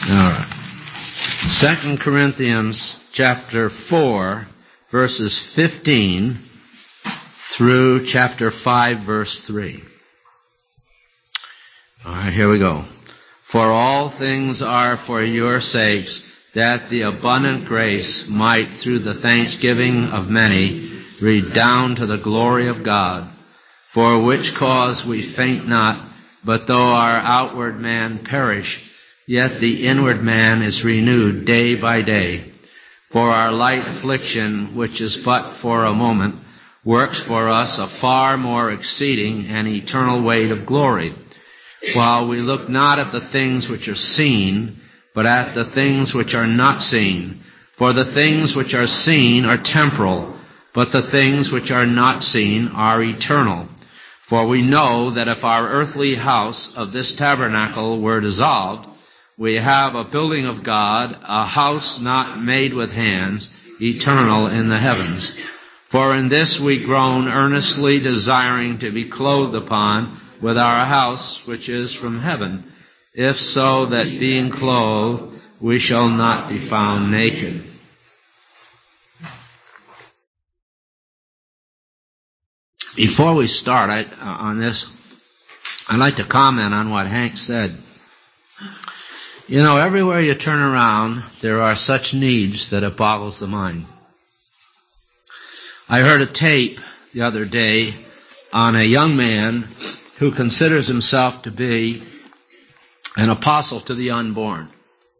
All right. 2 Corinthians chapter 4, verses 15 through chapter 5, verse 3. All right, here we go. For all things are for your sakes, that the abundant grace might, through the thanksgiving of many, redound to the glory of God. For which cause we faint not, but though our outward man perish, yet the inward man is renewed day by day. For our light affliction, which is but for a moment, works for us a far more exceeding and eternal weight of glory. While we look not at the things which are seen, but at the things which are not seen. For the things which are seen are temporal, but the things which are not seen are eternal. For we know that if our earthly house of this tabernacle were dissolved, we have a building of God, a house not made with hands, eternal in the heavens. For in this we groan, earnestly desiring to be clothed upon with our house which is from heaven, if so that being clothed we shall not be found naked. Before we start on this, I'd like to comment on what Hank said. You know, everywhere you turn around, there are such needs that it boggles the mind. I heard a tape the other day on a young man who considers himself to be an apostle to the unborn.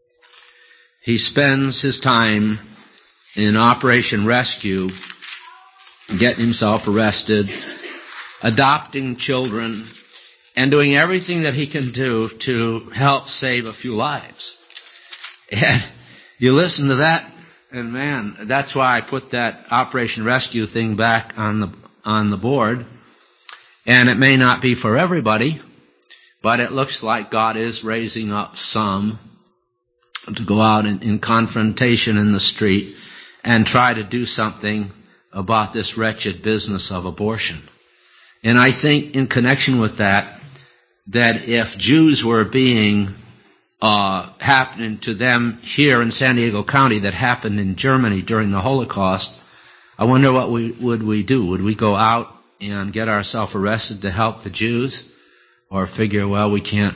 He spends his time in Operation Rescue, getting himself arrested, adopting children, and doing everything that he can do to help save a few lives. And you listen to that, and man, that's why I put that Operation Rescue thing back on the board. And it may not be for everybody, but it looks like God is raising up some to go out in confrontation in the street and try to do something about this wretched business of abortion. And I think in connection with that if Jews were being happening to them here in San Diego County that happened in Germany during the Holocaust, I wonder what would we do? Would we go out and get ourselves arrested to help the Jews? Or figure, well, we can't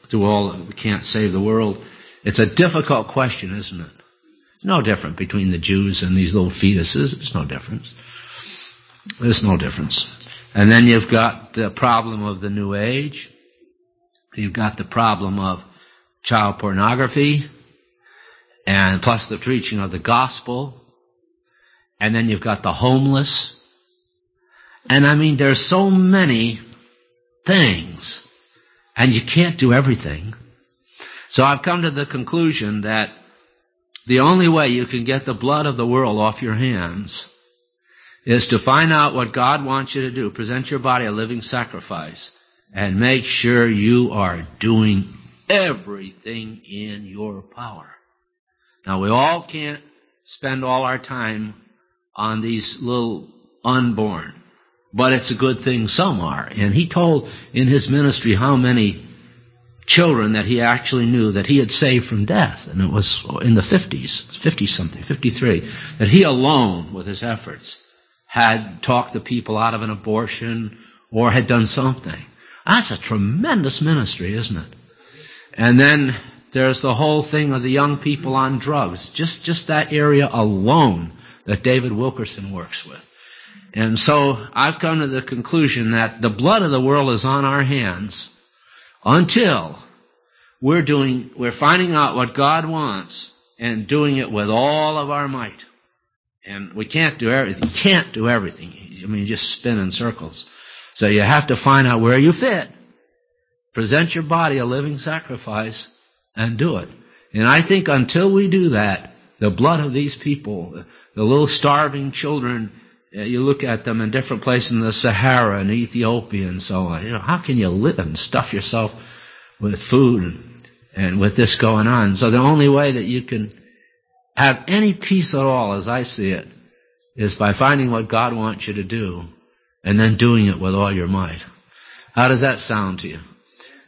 save the world? It's a difficult question, isn't it? It's no different between the Jews and these little fetuses. There's no difference. There's no difference. And then you've got the problem of the New Age. You've got the problem of child pornography, and plus the preaching of the gospel. And then you've got the homeless. And I mean, there's so many things, and you can't do everything. So I've come to the conclusion that the only way you can get the blood of the world off your hands is to find out what God wants you to do. Present your body a living sacrifice, and make sure you are doing everything in your power. Now, we all can't spend all our time on these little unborn, but it's a good thing some are. And he told in his ministry how many children that he actually knew that he had saved from death. And it was in the 50s, 50-something, 53, that he alone, with his efforts, had talked the people out of an abortion or had done something. That's a tremendous ministry, isn't it? And then there's the whole thing of the young people on drugs. Just that area alone that David Wilkerson works with. And so I've come to the conclusion that the blood of the world is on our hands until we're finding out what God wants and doing it with all of our might. And we can't do everything. You can't do everything. I mean, you just spin in circles. So you have to find out where you fit. Present your body a living sacrifice and do it. And I think until we do that, the blood of these people, the little starving children, you look at them in different places in the Sahara and Ethiopia and so on. You know, how can you live and stuff yourself with food and with this going on? So the only way that you can have any peace at all, as I see it, is by finding what God wants you to do and then doing it with all your might. How does that sound to you?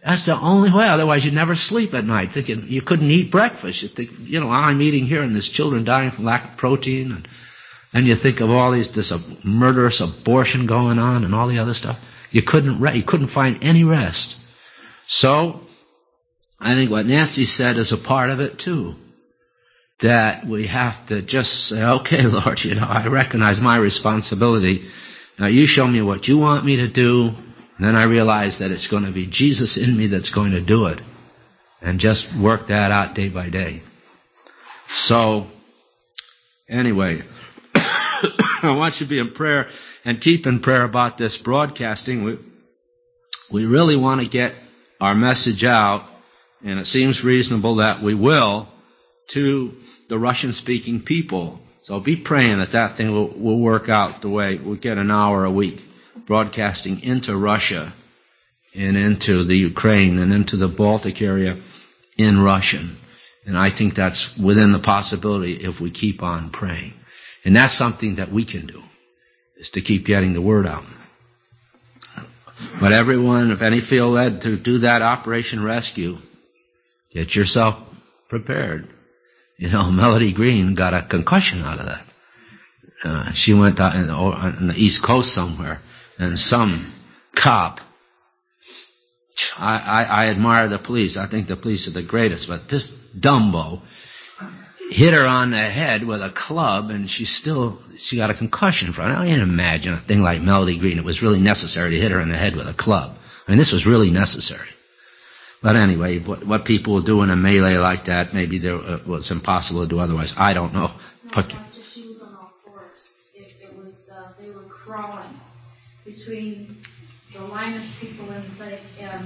That's the only way. Otherwise, you'd never sleep at night, thinking you couldn't eat breakfast. You think, I'm eating here, and there's children dying from lack of protein, and you think of all this murderous abortion going on, and all the other stuff. You couldn't find any rest. So, I think what Nancy said is a part of it too. That we have to just say, okay, Lord, I recognize my responsibility. Now you show me what you want me to do. And then I realize that it's going to be Jesus in me that's going to do it. And just work that out day by day. So, anyway, I want you to be in prayer and keep in prayer about this broadcasting. We really want to get our message out, and it seems reasonable that we will, to the Russian-speaking people. So be praying that thing will work out the way we'll get an hour a week broadcasting into Russia and into the Ukraine and into the Baltic area in Russian. And I think that's within the possibility if we keep on praying. And that's something that we can do, is to keep getting the word out. But everyone, if any feel led to do that Operation Rescue, get yourself prepared. Melody Green got a concussion out of that. She went out on the East Coast somewhere, and some cop, I admire the police. I think the police are the greatest, but this Dumbo hit her on the head with a club, and she got a concussion from it. I can't imagine a thing like Melody Green. It was really necessary to hit her in the head with a club. I mean, this was really necessary. But anyway, what people will do in a melee like that, maybe it was impossible to do otherwise. I don't know. No, Pastor, she was on all fours. It was, they were crawling between the line of people in place and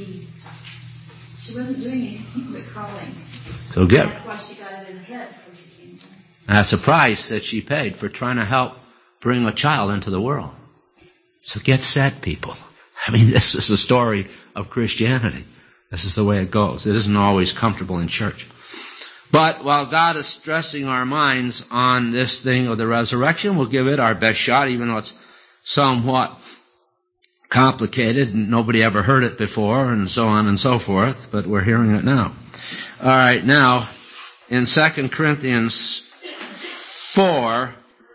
she wasn't doing anything but crawling. So that's why she got it in the head. That's a price that she paid for trying to help bring a child into the world. So get set, people. I mean, this is the story of Christianity. This is the way it goes. It isn't always comfortable in church. But while God is stressing our minds on this thing of the resurrection, we'll give it our best shot, even though it's somewhat complicated and nobody ever heard it before, and so on and so forth, but we're hearing it now. All right, now, in 2 Corinthians 4,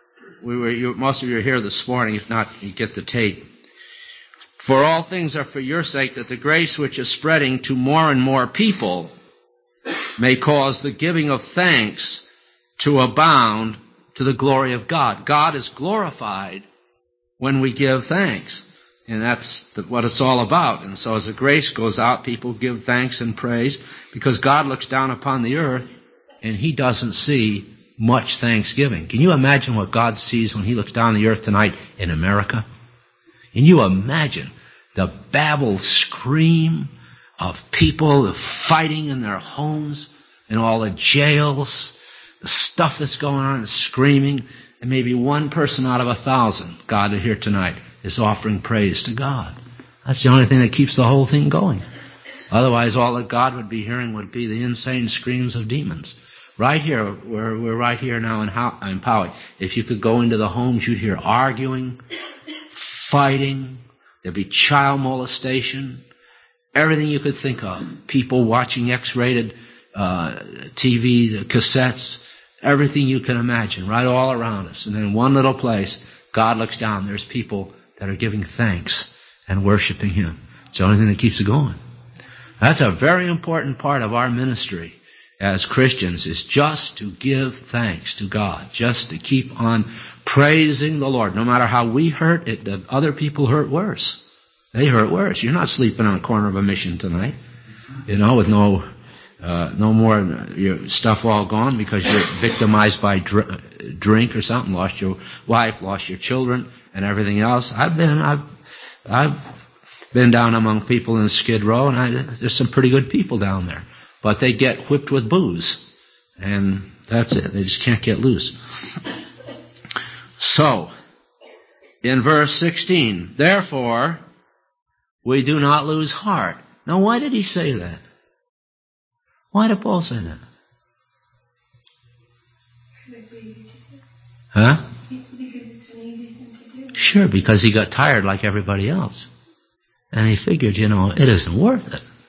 most of you are here this morning. If not, you get the tape. For all things are for your sake, that the grace which is spreading to more and more people may cause the giving of thanks to abound to the glory of God. God is glorified when we give thanks. And that's what it's all about. And so as the grace goes out, people give thanks and praise, because God looks down upon the earth and He doesn't see much thanksgiving. Can you imagine what God sees when He looks down the earth tonight in America? Can you imagine the babble scream of people fighting in their homes and all the jails, the stuff that's going on, and screaming, and maybe one person out of 1,000 gathered here tonight is offering praise to God. That's the only thing that keeps the whole thing going. Otherwise, all that God would be hearing would be the insane screams of demons. Right here, we're right here now in Poway. If you could go into the homes, you'd hear arguing, fighting, there'd be child molestation, everything you could think of. People watching X-rated TV, the cassettes, everything you can imagine, right all around us. And then in one little place, God looks down. There's people that are giving thanks and worshiping Him. It's the only thing that keeps it going. That's a very important part of our ministry as Christians, is just to give thanks to God, just to keep on praising the Lord. No matter how we hurt, other people hurt worse. They hurt worse. You're not sleeping on a corner of a mission tonight, with no more your stuff all gone because you're victimized by drink or something, lost your wife, lost your children, and everything else. I've been down among people in Skid Row, and there's some pretty good people down there, but they get whipped with booze, and that's it. They just can't get loose. So, in verse 16, therefore, we do not lose heart. Now, why did he say that? Why did Paul say that? Because it's easy to do. Huh? Because it's an easy thing to do. Sure, because he got tired like everybody else. And he figured, it isn't worth it.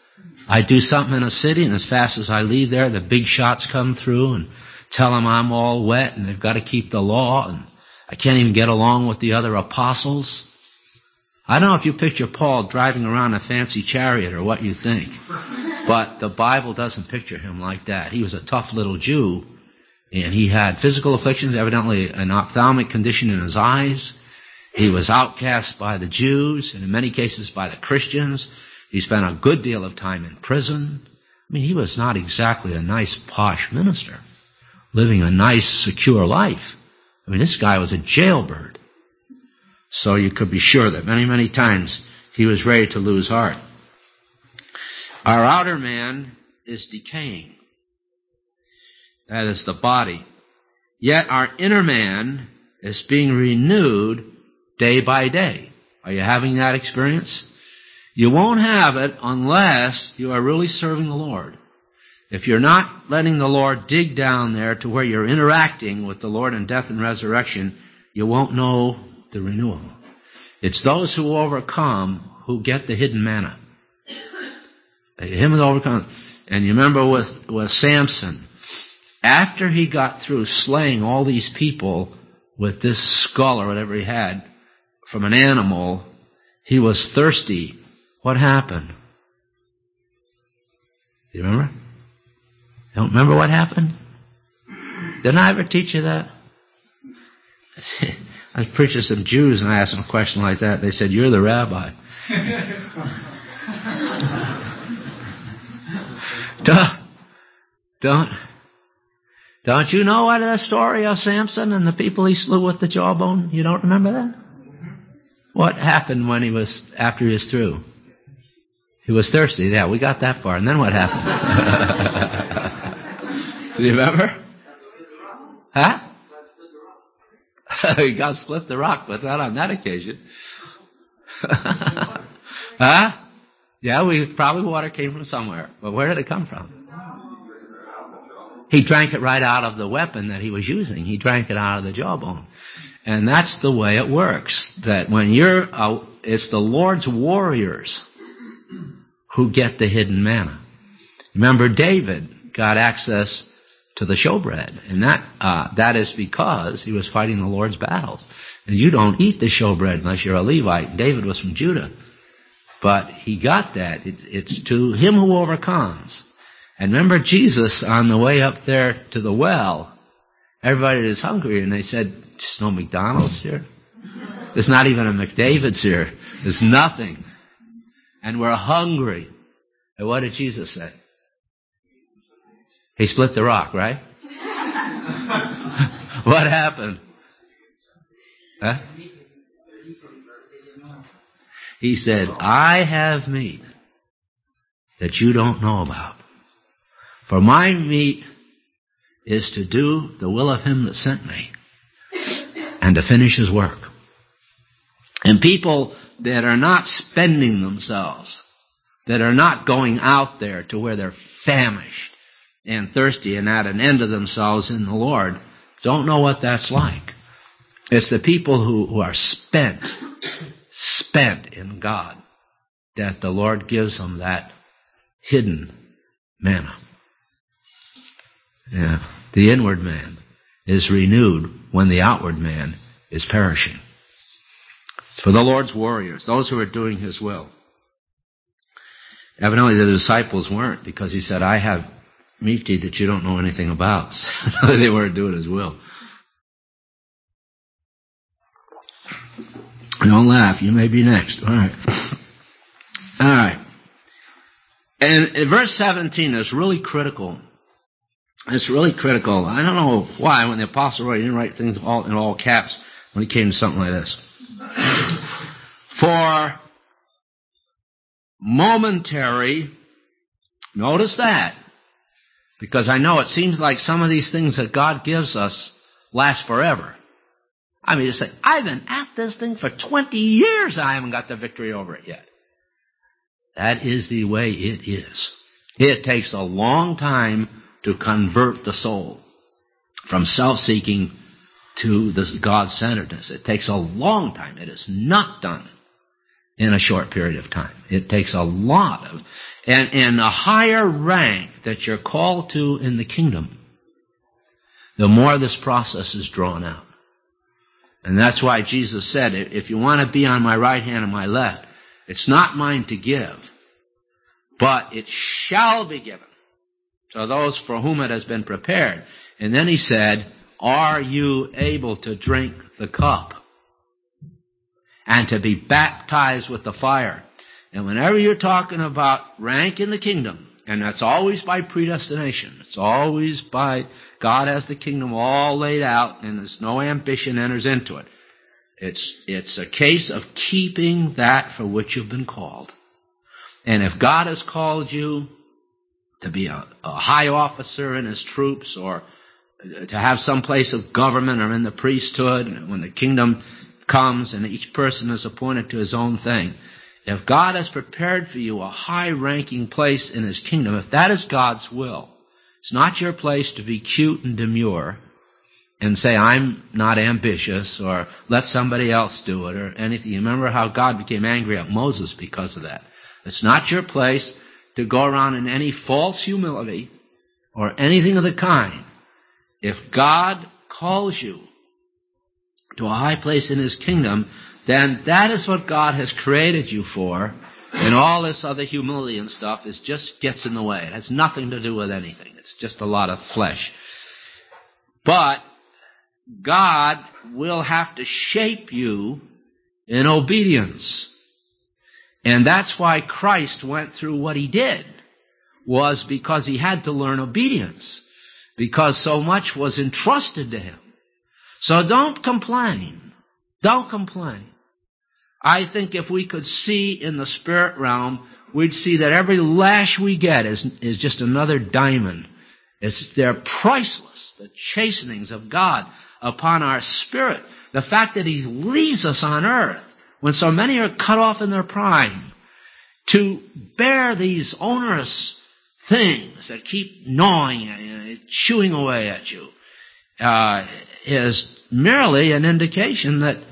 I do something in a city, and as fast as I leave there, the big shots come through and tell them I'm all wet and they've got to keep the law, and I can't even get along with the other apostles. I don't know if you picture Paul driving around a fancy chariot or what you think, but the Bible doesn't picture him like that. He was a tough little Jew, and he had physical afflictions, evidently an ophthalmic condition in his eyes. He was outcast by the Jews, and in many cases by the Christians. He spent a good deal of time in prison. I mean, he was not exactly a nice, posh minister, living a nice, secure life. I mean, this guy was a jailbird. So you could be sure that many, many times he was ready to lose heart. Our outer man is decaying. That is the body. Yet our inner man is being renewed day by day. Are you having that experience? You won't have it unless you are really serving the Lord. If you're not letting the Lord dig down there to where you're interacting with the Lord in death and resurrection, you won't know the renewal. It's those who overcome who get the hidden manna. Him who overcomes. And you remember with Samson, after he got through slaying all these people with this skull or whatever he had from an animal, he was thirsty. What happened? Do you remember? Don't remember what happened? Didn't I ever teach you that? I was preaching to some Jews and I asked them a question like that. They said, "You're the rabbi." Don't you know what the story of Samson and the people he slew with the jawbone? You don't remember that? What happened after he was through? He was thirsty. Yeah, we got that far. And then what happened? Do you remember? Huh? God split the rock, but not on that occasion. Huh? Yeah, probably water came from somewhere. But where did it come from? He drank it right out of the weapon that he was using. He drank it out of the jawbone. And that's the way it works. That when it's the Lord's warriors who get the hidden manna. Remember, David got access to the showbread, and that is because he was fighting the Lord's battles. And you don't eat the showbread unless you're a Levite. David was from Judah, but he got that. It's to him who overcomes. And remember Jesus on the way up there to the well. Everybody was hungry, and they said, "There's no McDonald's here. There's not even a McDavid's here. There's nothing. And we're hungry." And what did Jesus say? He split the rock, right? What happened? Huh? He said, "I have meat that you don't know about. For my meat is to do the will of him that sent me and to finish his work." And people that are not spending themselves, that are not going out there to where they're famished and thirsty and at an end of themselves in the Lord, don't know what that's like. It's the people who are spent in God, that the Lord gives them that hidden manna. Yeah. The inward man is renewed when the outward man is perishing. It's for the Lord's warriors, those who are doing his will. Evidently the disciples weren't, because he said, "I have meat to eat that you don't know anything about." So they weren't doing his will. Don't laugh. You may be next. All right. All right. And verse 17 is really critical. It's really critical. I don't know why when the apostle wrote, he didn't write things in all caps when he came to something like this. For momentary, notice that, because I know it seems like some of these things that God gives us last forever. I mean, you say, "I've been at this thing for 20 years. I haven't got the victory over it yet." That is the way it is. It takes a long time to convert the soul from self-seeking to the God-centeredness. It takes a long time. It is not done in a short period of time. It takes a lot of, and the higher rank that you're called to in the kingdom, the more this process is drawn out. And that's why Jesus said, if you want to be on my right hand and my left, it's not mine to give, but it shall be given to those for whom it has been prepared. And then he said, are you able to drink the cup and to be baptized with the fire? And whenever you're talking about rank in the kingdom, and that's always by predestination, it's always by God has the kingdom all laid out, and there's no ambition enters into it. It's a case of keeping that for which you've been called. And if God has called you to be a high officer in his troops, or to have some place of government or in the priesthood, when the kingdom comes and each person is appointed to his own thing, if God has prepared for you a high-ranking place in his kingdom, if that is God's will, it's not your place to be cute and demure and say, I'm not ambitious, or let somebody else do it, or anything. You remember how God became angry at Moses because of that. It's not your place to go around in any false humility or anything of the kind. If God calls you to a high place in his kingdom, then that is what God has created you for, and all this other humility and stuff just gets in the way. It has nothing to do with anything. It's just a lot of flesh. But God will have to shape you in obedience. And that's why Christ went through what he did, was because he had to learn obedience, because so much was entrusted to him. So don't complain. Don't complain. I think if we could see in the spirit realm, we'd see that every lash we get is just another diamond. They're priceless, the chastenings of God upon our spirit. The fact that he leaves us on earth when so many are cut off in their prime to bear these onerous things that keep gnawing at you, chewing away at you, is merely an indication that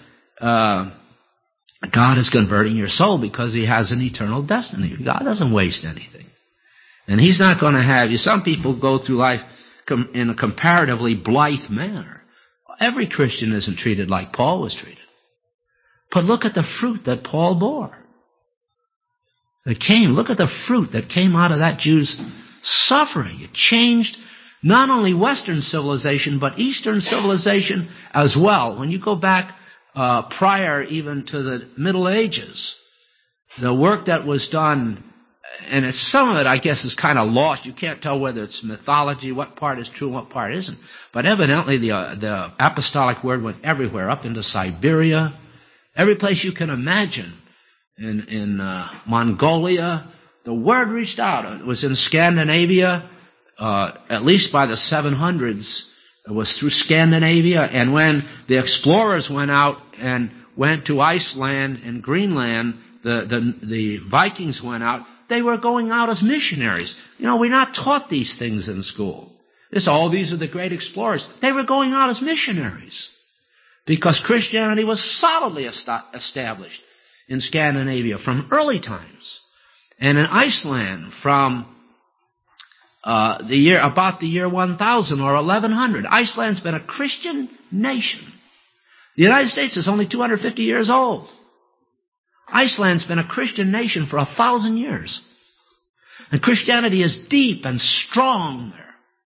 God is converting your soul because he has an eternal destiny. God doesn't waste anything. And he's not going to have you. Some people go through life in a comparatively blithe manner. Every Christian isn't treated like Paul was treated. But look at the fruit that Paul bore. Look at the fruit that came out of that Jew's suffering. It changed not only Western civilization, but Eastern civilization as well. When you go back prior even to the Middle Ages, the work that was done, and some of it, I guess, is kind of lost. You can't tell whether it's mythology, what part is true and what part isn't. But evidently the apostolic word went everywhere, up into Siberia, every place you can imagine. In Mongolia, the word reached out. It was in Scandinavia, at least by the 700s. It was through Scandinavia. And when the explorers went out and went to Iceland and Greenland, the Vikings went out, they were going out as missionaries. You know, we're not taught these things in school. These are the great explorers. They were going out as missionaries because Christianity was solidly established in Scandinavia from early times, and in Iceland from about the year 1000 or 1100. Iceland's been a Christian nation. The United States is only 250 years old. Iceland's been a Christian nation for 1,000 years. And Christianity is deep and strong there.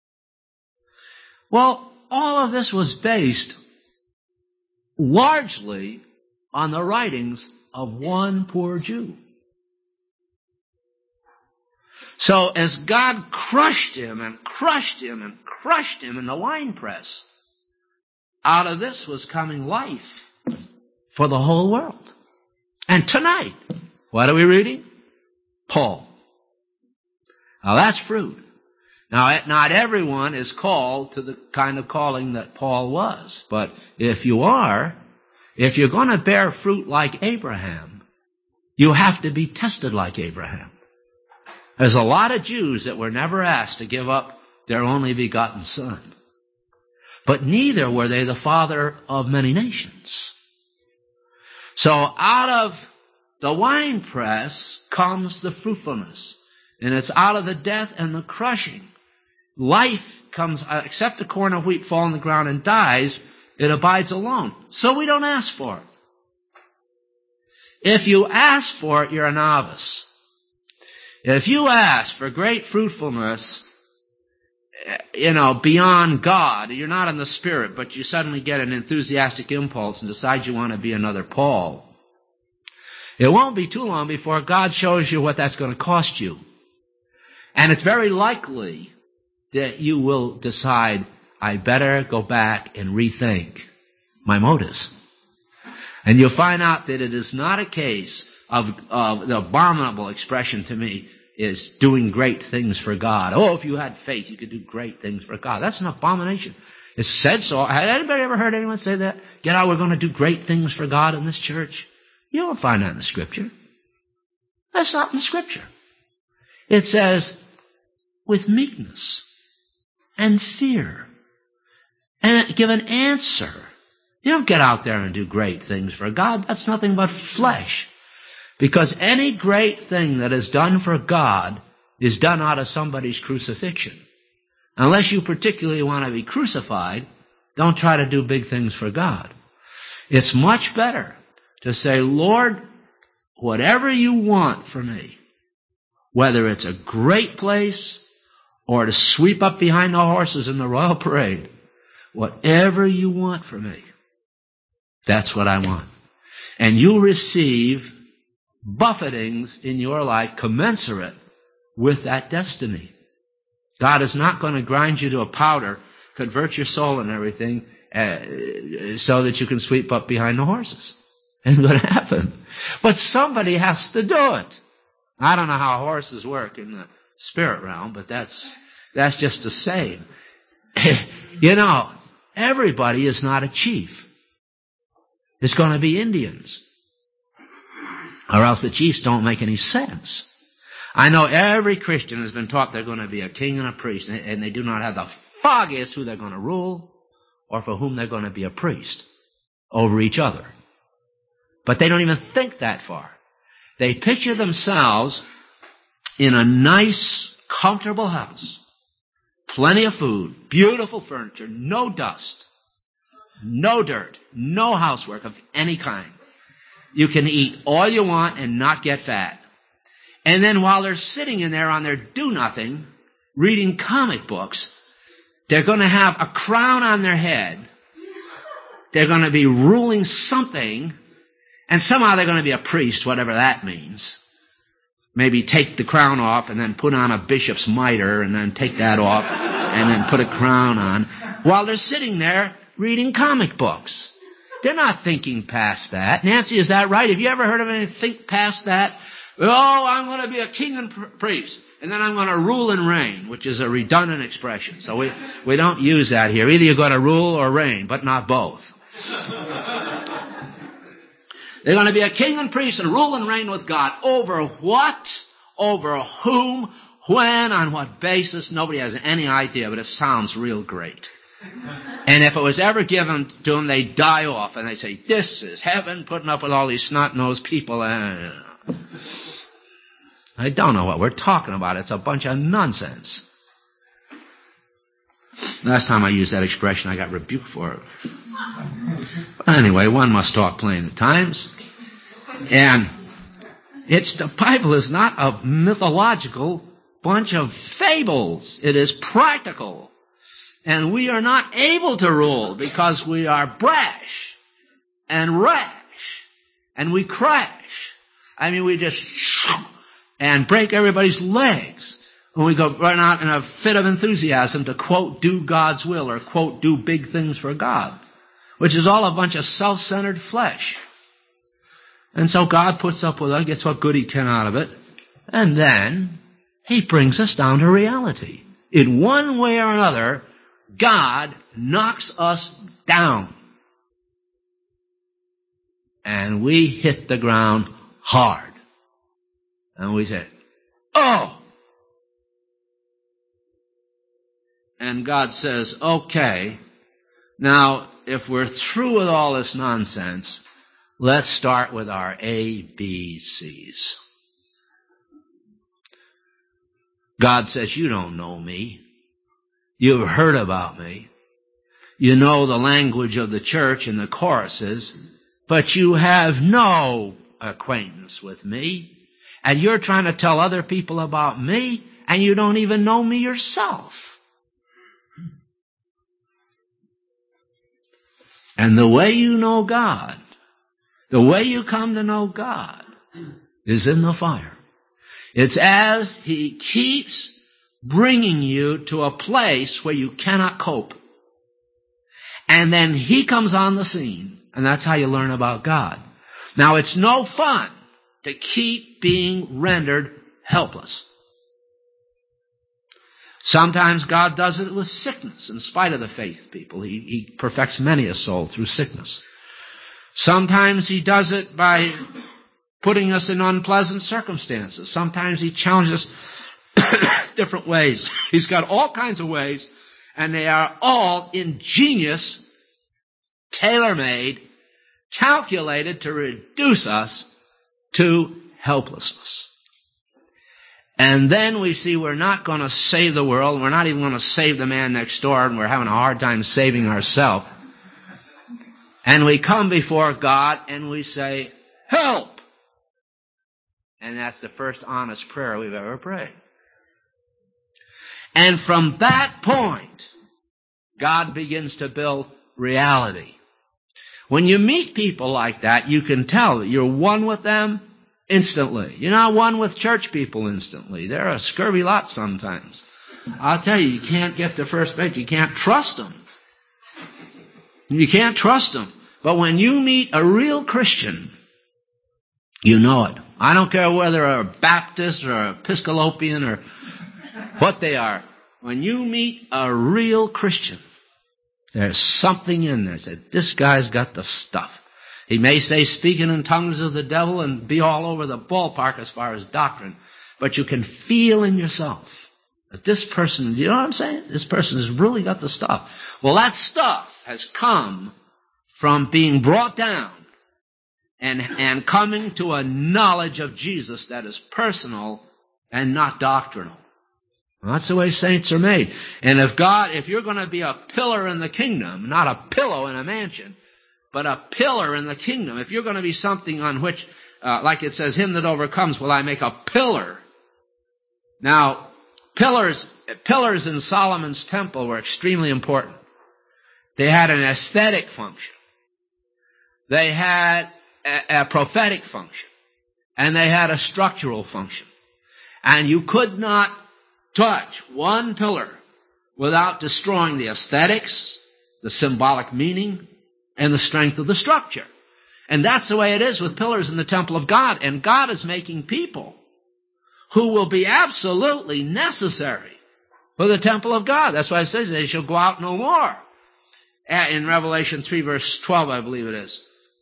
Well, all of this was based largely on the writings of one poor Jew. So as God crushed him and crushed him and crushed him in the winepress, out of this was coming life for the whole world. And tonight, what are we reading? Paul. Now that's fruit. Now, not everyone is called to the kind of calling that Paul was. But if you're going to bear fruit like Abraham, you have to be tested like Abraham. There's a lot of Jews that were never asked to give up their only begotten son. But neither were they the father of many nations. So out of the winepress comes the fruitfulness. And it's out of the death and the crushing. Life comes, except the corn of wheat fall on the ground and dies, it abides alone. So we don't ask for it. If you ask for it, you're a novice. If you ask for great fruitfulness, beyond God, you're not in the Spirit, but you suddenly get an enthusiastic impulse and decide you want to be another Paul. It won't be too long before God shows you what that's going to cost you. And it's very likely that you will decide, I better go back and rethink my motives. And you'll find out that it is not a case of the abominable expression to me is doing great things for God. Oh, if you had faith, you could do great things for God. That's an abomination. It's said so. Has anybody ever heard anyone say that? Get out, we're going to do great things for God in this church. You don't find that in the Scripture. That's not in the Scripture. It says, with meekness and fear, and give an answer. You don't get out there and do great things for God. That's nothing but flesh. Because any great thing that is done for God is done out of somebody's crucifixion. Unless you particularly want to be crucified, don't try to do big things for God. It's much better to say, Lord, whatever you want for me, whether it's a great place or to sweep up behind the horses in the royal parade, whatever you want for me, that's what I want. And you'll receive buffetings in your life commensurate with that destiny. God is not going to grind you to a powder, convert your soul and everything, so that you can sweep up behind the horses. Ain't going to happen. But somebody has to do it. I don't know how horses work in the spirit realm, but that's just the same. Everybody is not a chief. It's going to be Indians. Or else the chiefs don't make any sense. I know every Christian has been taught they're going to be a king and a priest, and they do not have the foggiest who they're going to rule or for whom they're going to be a priest over each other. But they don't even think that far. They picture themselves in a nice, comfortable house, plenty of food, beautiful furniture, no dust, no dirt, no housework of any kind. You can eat all you want and not get fat. And then while they're sitting in there on their do-nothing, reading comic books, they're going to have a crown on their head. They're going to be ruling something, and somehow they're going to be a priest, whatever that means. Maybe take the crown off and then put on a bishop's mitre and then take that off and then put a crown on while they're sitting there reading comic books. They're not thinking past that. Nancy, is that right? Have you ever heard of anyone think past that? Oh, I'm going to be a king and priest, and then I'm going to rule and reign, which is a redundant expression. So we don't use that here. Either you're going to rule or reign, but not both. They're going to be a king and priest and rule and reign with God. Over what? Over whom? When? On what basis? Nobody has any idea, but it sounds real great. And if it was ever given to them, they'd die off and they'd say, this is heaven, putting up with all these snot-nosed people. I don't know what we're talking about. It's a bunch of nonsense. Last time I used that expression, I got rebuked for it. But anyway, one must talk plain at times. And the Bible is not a mythological bunch of fables. It is practical. And we are not able to rule because we are brash and rash. And we crash. I mean, we just and break everybody's legs. When we go run out in a fit of enthusiasm to, quote, do God's will or, quote, do big things for God, which is all a bunch of self-centered flesh. And so God puts up with it, gets what good he can out of it, and then he brings us down to reality. In one way or another, God knocks us down. And we hit the ground hard. And we say, oh! And God says, okay, now if we're through with all this nonsense, Let's start with our ABCs. God says, you don't know me. You've heard about me. You know the language of the church and the choruses, but you have no acquaintance with me. And you're trying to tell other people about me, and you don't even know me yourself. And the way you know God, the way you come to know God, is in the fire. It's as He keeps bringing you to a place where you cannot cope. And then He comes on the scene, and that's how you learn about God. Now, it's no fun to keep being rendered helpless. Sometimes God does it with sickness, in spite of the faith people. He perfects many a soul through sickness. Sometimes He does it by putting us in unpleasant circumstances. Sometimes He challenges us different ways. He's got all kinds of ways, and they are all ingenious, tailor-made, calculated to reduce us to helplessness. And then we see we're not going to save the world, we're not even going to save the man next door, and we're having a hard time saving ourselves. And we come before God and we say, help! And that's the first honest prayer we've ever prayed. And from that point, God begins to build reality. When you meet people like that, you can tell that you're one with them instantly. You're not one with church people instantly. They're a scurvy lot sometimes. I'll tell you, you can't get to first base. You can't trust them. You can't trust them. But when you meet a real Christian, you know it. I don't care whether they're a Baptist or an Episcopalian or what they are. When you meet a real Christian, there's something in there that this guy's got the stuff. He may say speaking in tongues of the devil and be all over the ballpark as far as doctrine, but you can feel in yourself that this person, you know what I'm saying? This person has really got the stuff. Well, that stuff has come from being brought down and coming to a knowledge of Jesus that is personal and not doctrinal. Well, that's the way saints are made. And if you're going to be a pillar in the kingdom, not a pillow in a mansion, but a pillar in the kingdom, if you're going to be something on which, like it says, him that overcomes will I make a pillar. Now, pillars in Solomon's temple were extremely important. They had an aesthetic function. They had a prophetic function. And they had a structural function. And you could not touch one pillar without destroying the aesthetics, the symbolic meaning, and the strength of the structure. And that's the way it is with pillars in the temple of God. And God is making people who will be absolutely necessary for the temple of God. That's why it says they shall go out no more. In Revelation 3 verse 12, I believe it is.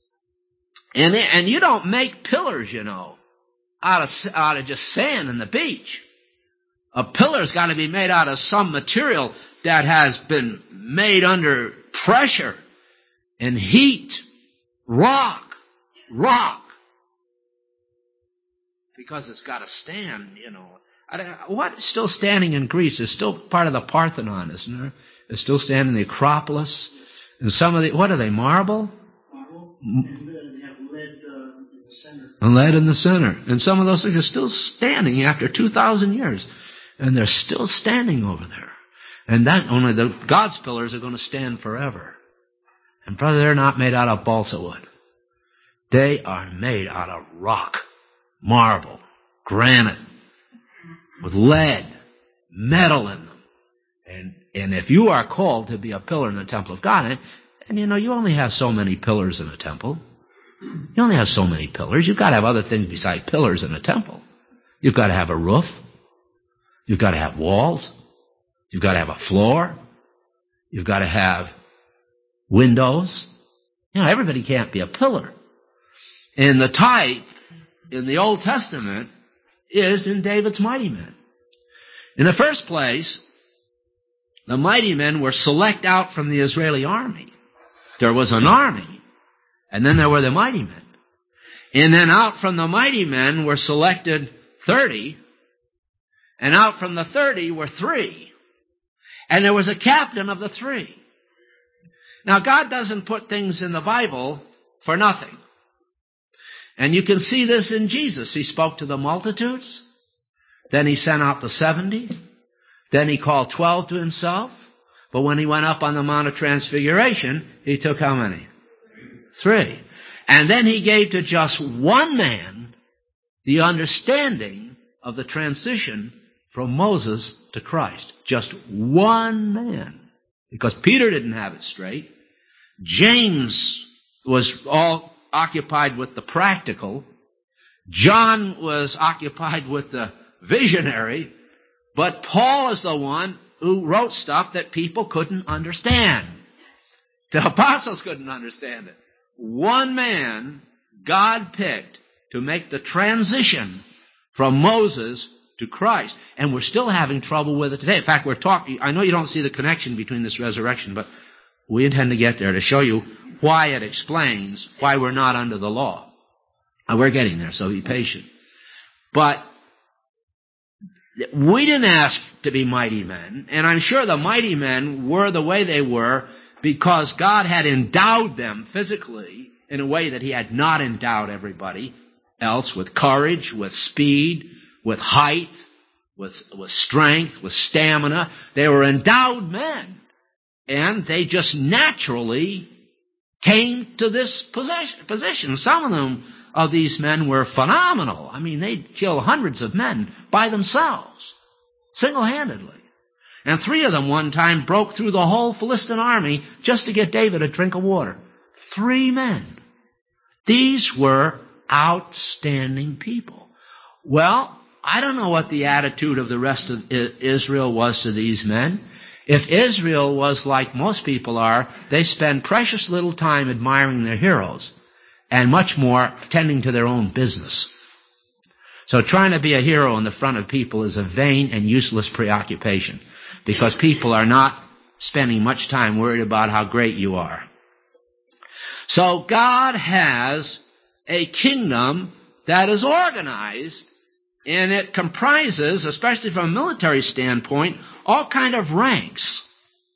And you don't make pillars, you know, out of just sand in the beach. A pillar's got to be made out of some material that has been made under pressure and heat. Rock. Because it's got to stand, you know. What's still standing in Greece is still part of the Parthenon, isn't there? It's still standing the Acropolis. And some of the, what are they, marble? Marble. And they have lead in the center. And lead in the center. And some of those things are still standing after 2,000 years. And they're still standing over there. And that only God's pillars are going to stand forever. And brother, they're not made out of balsa wood. They are made out of rock, marble, granite, with lead, metal in them. And if you are called to be a pillar in the temple of God, and you know, you only have so many pillars in a temple. You only have so many pillars. You've got to have other things besides pillars in a temple. You've got to have a roof. You've got to have walls. You've got to have a floor. You've got to have windows. You know, everybody can't be a pillar. And the type in the Old Testament is in David's mighty men. In the first place, the mighty men were select out from the Israeli army. There was an army, and then there were the mighty men. And then out from the mighty men were selected 30, and out from the 30 were 3. And there was a captain of the 3. Now, God doesn't put things in the Bible for nothing. And you can see this in Jesus. He spoke to the multitudes. Then he sent out the 70. Then he called 12 to himself. But when he went up on the Mount of Transfiguration, he took how many? 3. And then he gave to just one man the understanding of the transition from Moses to Christ. Just one man. Because Peter didn't have it straight. James was all occupied with the practical. John was occupied with the visionary. But Paul is the one who wrote stuff that people couldn't understand. The apostles couldn't understand it. One man God picked to make the transition from Moses to Christ. And we're still having trouble with it today. In fact, we're talking, I know you don't see the connection between this resurrection, but we intend to get there to show you why it explains why we're not under the law. And we're getting there, so be patient. But we didn't ask to be mighty men, and I'm sure the mighty men were the way they were because God had endowed them physically in a way that he had not endowed everybody else, with courage, with speed, with height, with strength, with stamina. They were endowed men, and they just naturally came to this position. Some of these men were phenomenal. I mean, they'd kill hundreds of men by themselves, single-handedly. And 3 of them one time broke through the whole Philistine army just to get David a drink of water. 3 men. These were outstanding people. Well, I don't know what the attitude of the rest of Israel was to these men. If Israel was like most people are, they spend precious little time admiring their heroes and much more tending to their own business. So trying to be a hero in the front of people is a vain and useless preoccupation because people are not spending much time worried about how great you are. So God has a kingdom that is organized, and it comprises, especially from a military standpoint, all kind of ranks.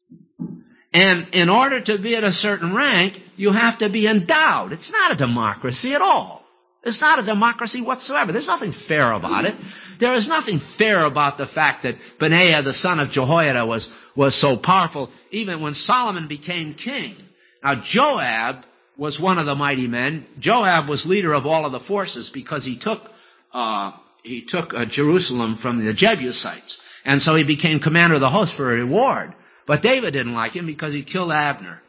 And in order to be at a certain rank, you have to be endowed. It's not a democracy at all. It's not a democracy whatsoever. There's nothing fair about it. There is nothing fair about the fact that Benaiah, the son of Jehoiada, was so powerful, even when Solomon became king. Now, Joab was one of the mighty men. Joab was leader of all of the forces because he took Jerusalem from the Jebusites. And so he became commander of the host for a reward. But David didn't like him because he killed Abner.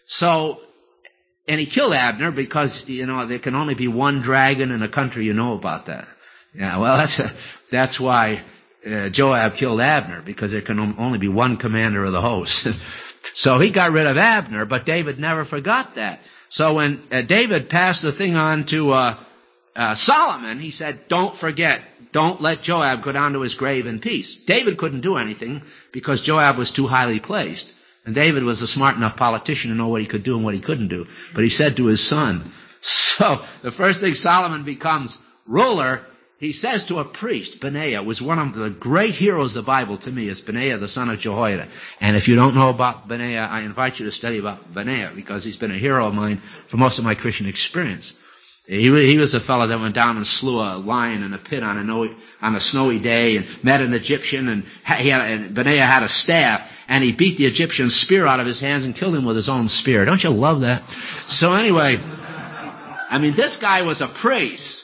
And he killed Abner because, there can only be one dragon in a country. You know about that. Yeah, well, that's why Joab killed Abner, because there can only be one commander of the host. So he got rid of Abner, but David never forgot that. So when David passed the thing on to Solomon, he said, don't forget, don't let Joab go down to his grave in peace. David couldn't do anything because Joab was too highly placed. And David was a smart enough politician to know what he could do and what he couldn't do. But he said to his son, so the first thing Solomon becomes ruler, he says to a priest, Benaiah was one of the great heroes of the Bible to me, is Benaiah, the son of Jehoiada. And if you don't know about Benaiah, I invite you to study about Benaiah, because he's been a hero of mine for most of my Christian experience. He was a fellow that went down and slew a lion in a pit on a snowy day and met an Egyptian, and Benaiah had a staff, and he beat the Egyptian's spear out of his hands and killed him with his own spear. Don't you love that? So anyway, this guy was a priest,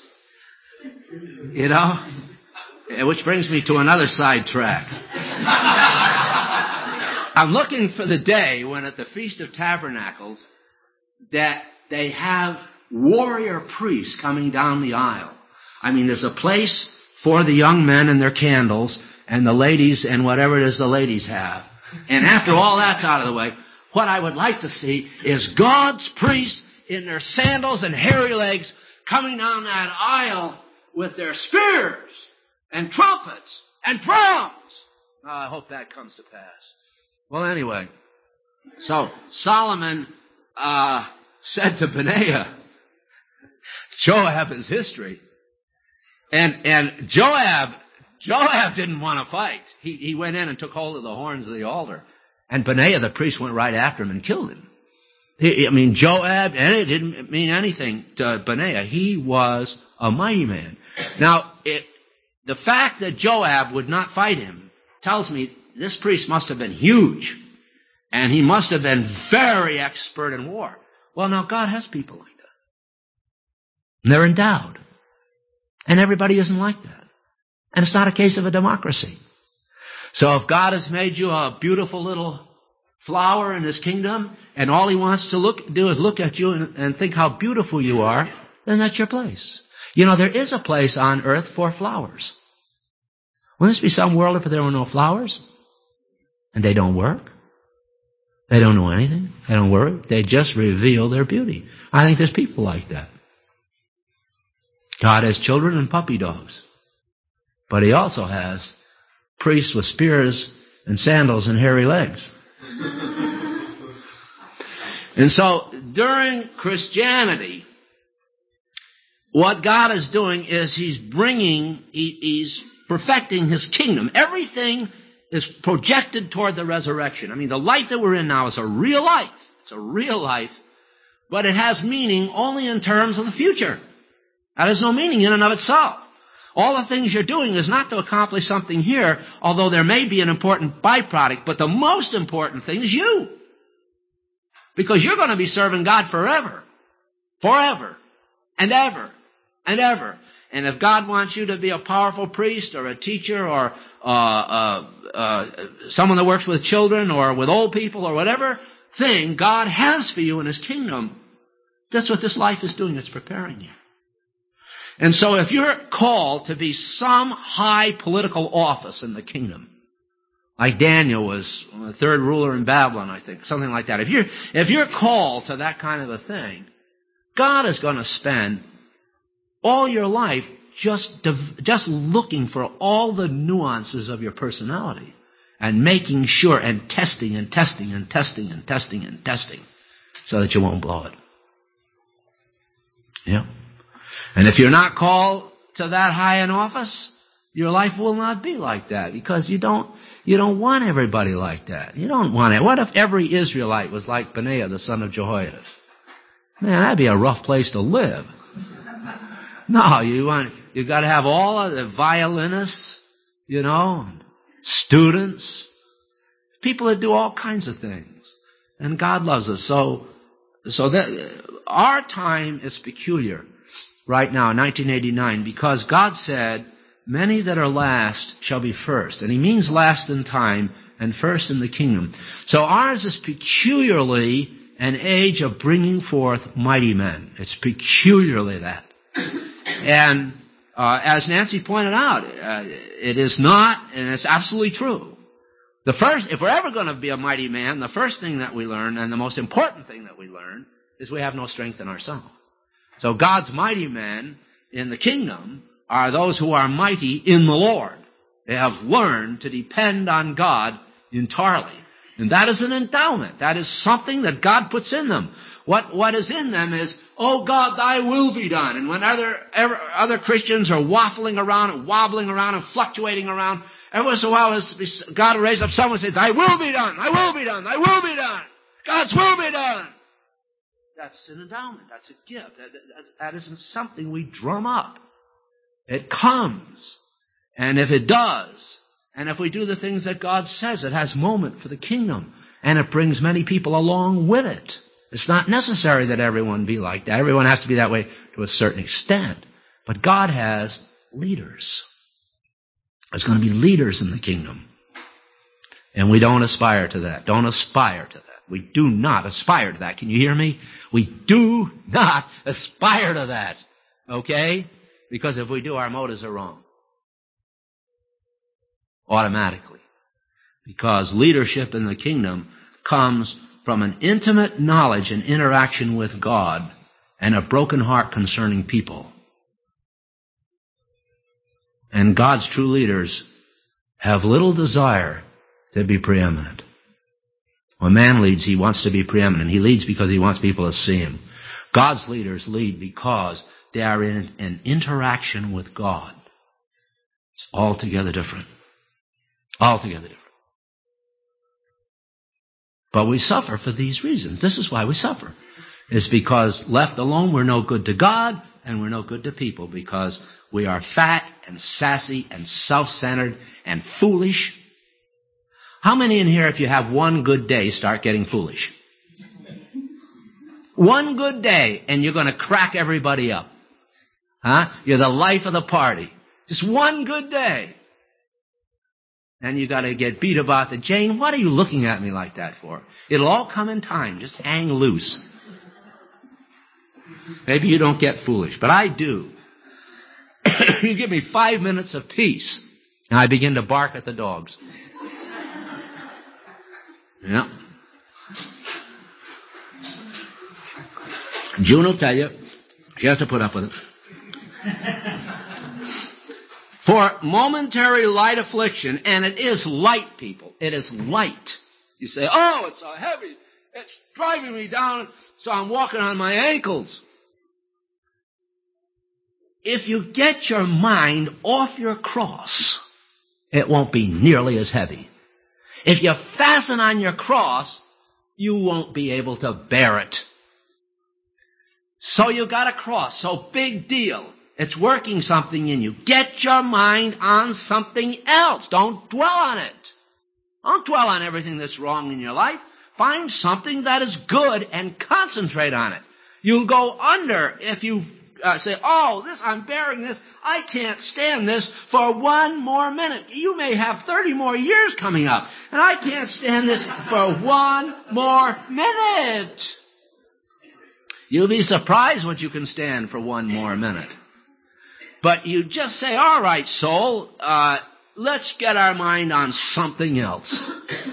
which brings me to another sidetrack. I'm looking for the day when at the Feast of Tabernacles that they have warrior priests coming down the aisle. There's a place for the young men and their candles, and the ladies and whatever it is the ladies have. And after all that's out of the way, what I would like to see is God's priests in their sandals and hairy legs coming down that aisle with their spears and trumpets and drums. I hope that comes to pass. Well, anyway, so Solomon said to Benaiah, Joab is history. And Joab didn't want to fight. He went in and took hold of the horns of the altar. And Benaiah the priest went right after him and killed him. Joab, and it didn't mean anything to Benaiah. He was a mighty man. Now, the fact that Joab would not fight him tells me this priest must have been huge. And he must have been very expert in war. Well, now God has people like that. And they're endowed. And everybody isn't like that. And it's not a case of a democracy. So if God has made you a beautiful little flower in His kingdom, and all He wants to do is look at you and think how beautiful you are, then that's your place. There is a place on earth for flowers. Wouldn't this be some world if there were no flowers? And they don't work? They don't know anything? They don't work? They just reveal their beauty. I think there's people like that. God has children and puppy dogs. But He also has priests with spears and sandals and hairy legs. And so, during Christianity, what God is doing is He's perfecting His kingdom. Everything is projected toward the resurrection. The life that we're in now is a real life. It's a real life, but it has meaning only in terms of the future. That has no meaning in and of itself. All the things you're doing is not to accomplish something here, although there may be an important byproduct, but the most important thing is you. Because you're going to be serving God forever. Forever. And ever. And ever. And if God wants you to be a powerful priest or a teacher or someone that works with children or with old people or whatever thing God has for you in His kingdom, that's what this life is doing. It's preparing you. And so if you're called to be some high political office in the kingdom, like Daniel was the third ruler in Babylon, I think, something like that. If you're called to that kind of a thing, God is going to spend all your life just looking for all the nuances of your personality and making sure and testing and testing and testing and testing and testing so that you won't blow it. Yeah. And if you're not called to that high an office, your life will not be like that because you don't want everybody like that. You don't want it. What if every Israelite was like Benaiah, the son of Jehoiada? Man, that'd be a rough place to live. No, you got to have all of the violinists, students, people that do all kinds of things. And God loves us. So that our time is peculiar right now in 1989 because God said, many that are last shall be first. And He means last in time and first in the kingdom. So ours is peculiarly an age of bringing forth mighty men. It's peculiarly that. And as Nancy pointed out, it is not, and it's absolutely true. If we're ever going to be a mighty man, the first thing that we learn, and the most important thing that we learn, is we have no strength in ourselves. So God's mighty men in the kingdom are those who are mighty in the Lord. They have learned to depend on God entirely. And that is an endowment. That is something that God puts in them. What is in them is, oh God, thy will be done. And when other Christians are waffling around and wobbling around and fluctuating around, every once in a while God will raise up someone and say, thy will be done, thy will be done, thy will be done. God's will be done. That's an endowment. That's a gift. That isn't something we drum up. It comes. And if it does, and if we do the things that God says, it has moment for the kingdom. And it brings many people along with it. It's not necessary that everyone be like that. Everyone has to be that way to a certain extent. But God has leaders. There's going to be leaders in the kingdom. And we don't aspire to that. Don't aspire to that. We do not aspire to that. Can you hear me? We do not aspire to that. Okay? Because if we do, our motives are wrong. Automatically. Because leadership in the kingdom comes from an intimate knowledge and interaction with God and a broken heart concerning people. And God's true leaders have little desire to be preeminent. When man leads, he wants to be preeminent. He leads because he wants people to see him. God's leaders lead because they are in an interaction with God. It's altogether different. Altogether different. But we suffer for these reasons. This is why we suffer. It's because left alone we're no good to God and we're no good to people, because we are fat and sassy and self-centered and foolish. How many in here, if you have one good day, start getting foolish? One good day and you're going to crack everybody up. Huh? You're the life of the party. Just one good day. And you got to get beat about the, Jane, what are you looking at me like that for? It'll all come in time. Just hang loose. Maybe you don't get foolish, but I do. You give me 5 minutes of peace, and I begin to bark at the dogs. Yeah. June will tell you, she has to put up with it. For momentary light affliction, and it is light, people. It is light. You say, oh, it's so heavy. It's driving me down, so I'm walking on my ankles. If you get your mind off your cross, it won't be nearly as heavy. If you fasten on your cross, you won't be able to bear it. So you got a cross, so big deal. It's working something in you. Get your mind on something else. Don't dwell on it. Don't dwell on everything that's wrong in your life. Find something that is good and concentrate on it. You'll go under if you say, oh, I'm bearing this. I can't stand this for one more minute. You may have 30 more years coming up, and I can't stand this for one more minute. You'll be surprised what you can stand for one more minute. But you just say, all right, soul, let's get our mind on something else.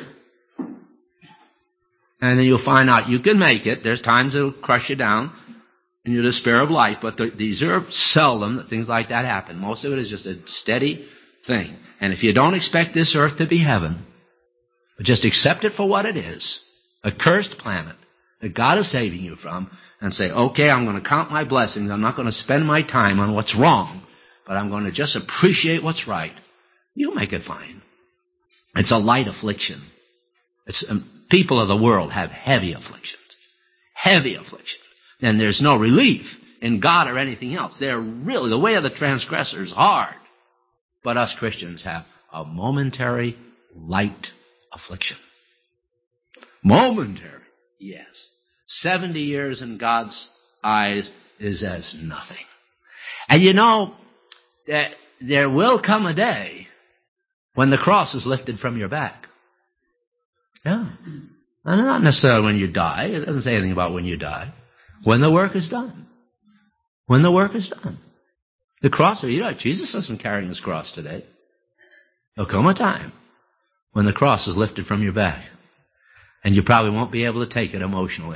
And then you'll find out you can make it. There's times it'll crush you down in your despair of life, but these are seldom that things like that happen. Most of it is just a steady thing. And if you don't expect this earth to be heaven, but just accept it for what it is, a cursed planet that God is saving you from, and say, okay, I'm going to count my blessings. I'm not going to spend my time on what's wrong, but I'm going to just appreciate what's right. You'll make it fine. It's a light affliction. People of the world have heavy afflictions. Heavy affliction. And there's no relief in God or anything else. They're really, the way of the transgressor is hard. But us Christians have a momentary light affliction. Momentary, yes. 70 years in God's eyes is as nothing. And you know that there will come a day when the cross is lifted from your back. Yeah. And not necessarily when you die. It doesn't say anything about when you die. When the work is done. When the work is done. The cross, Jesus isn't carrying his cross today. There'll come a time when the cross is lifted from your back. And you probably won't be able to take it emotionally.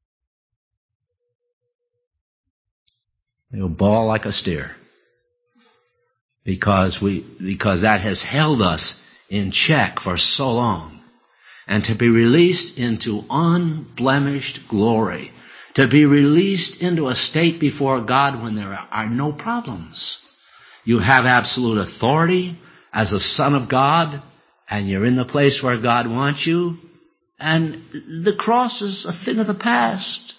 You'll bawl like a steer. Because that has held us in check for so long. And to be released into unblemished glory, to be released into a state before God when there are no problems. You have absolute authority as a son of God, and you're in the place where God wants you, and the cross is a thing of the past.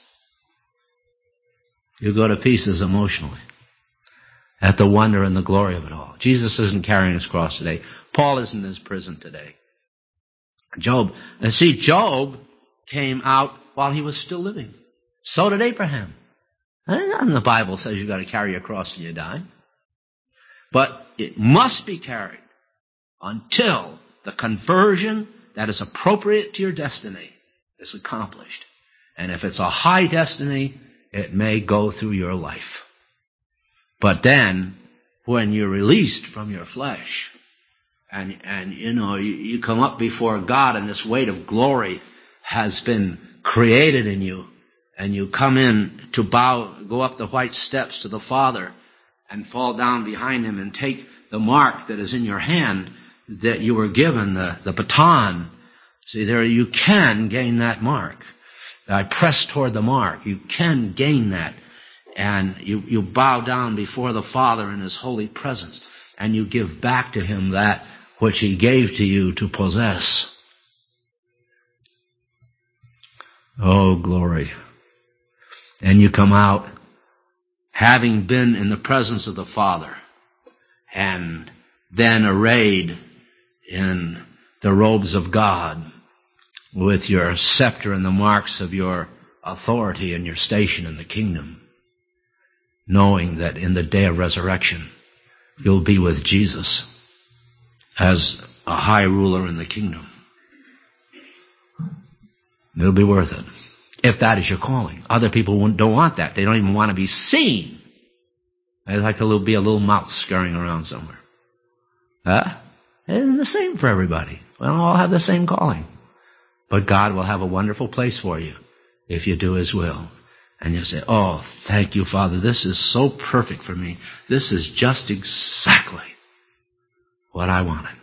You go to pieces emotionally at the wonder and the glory of it all. Jesus isn't carrying his cross today. Paul isn't in his prison today. Job came out while he was still living. So did Abraham. And the Bible says you've got to carry your cross when you die. But it must be carried until the conversion that is appropriate to your destiny is accomplished. And if it's a high destiny, it may go through your life. But then, when you're released from your flesh, and you come up before God and this weight of glory has been created in you, and you come in to go up the white steps to the Father and fall down behind him and take the mark that is in your hand that you were given, the baton. See, there you can gain that mark. I press toward the mark. You can gain that. and you bow down before the Father in His holy presence, and you give back to Him that which He gave to you to possess. Oh, glory. And you come out having been in the presence of the Father, and then arrayed in the robes of God, with your scepter and the marks of your authority and your station in the kingdom, knowing that in the day of resurrection you'll be with Jesus as a high ruler in the kingdom. It'll be worth it, if that is your calling. Other people don't want that. They don't even want to be seen. They'd like to be a little mouse scurrying around somewhere. It isn't the same for everybody. We don't all have the same calling. But God will have a wonderful place for you if you do His will. And you say, oh, thank you, Father. This is so perfect for me. This is just exactly what I wanted.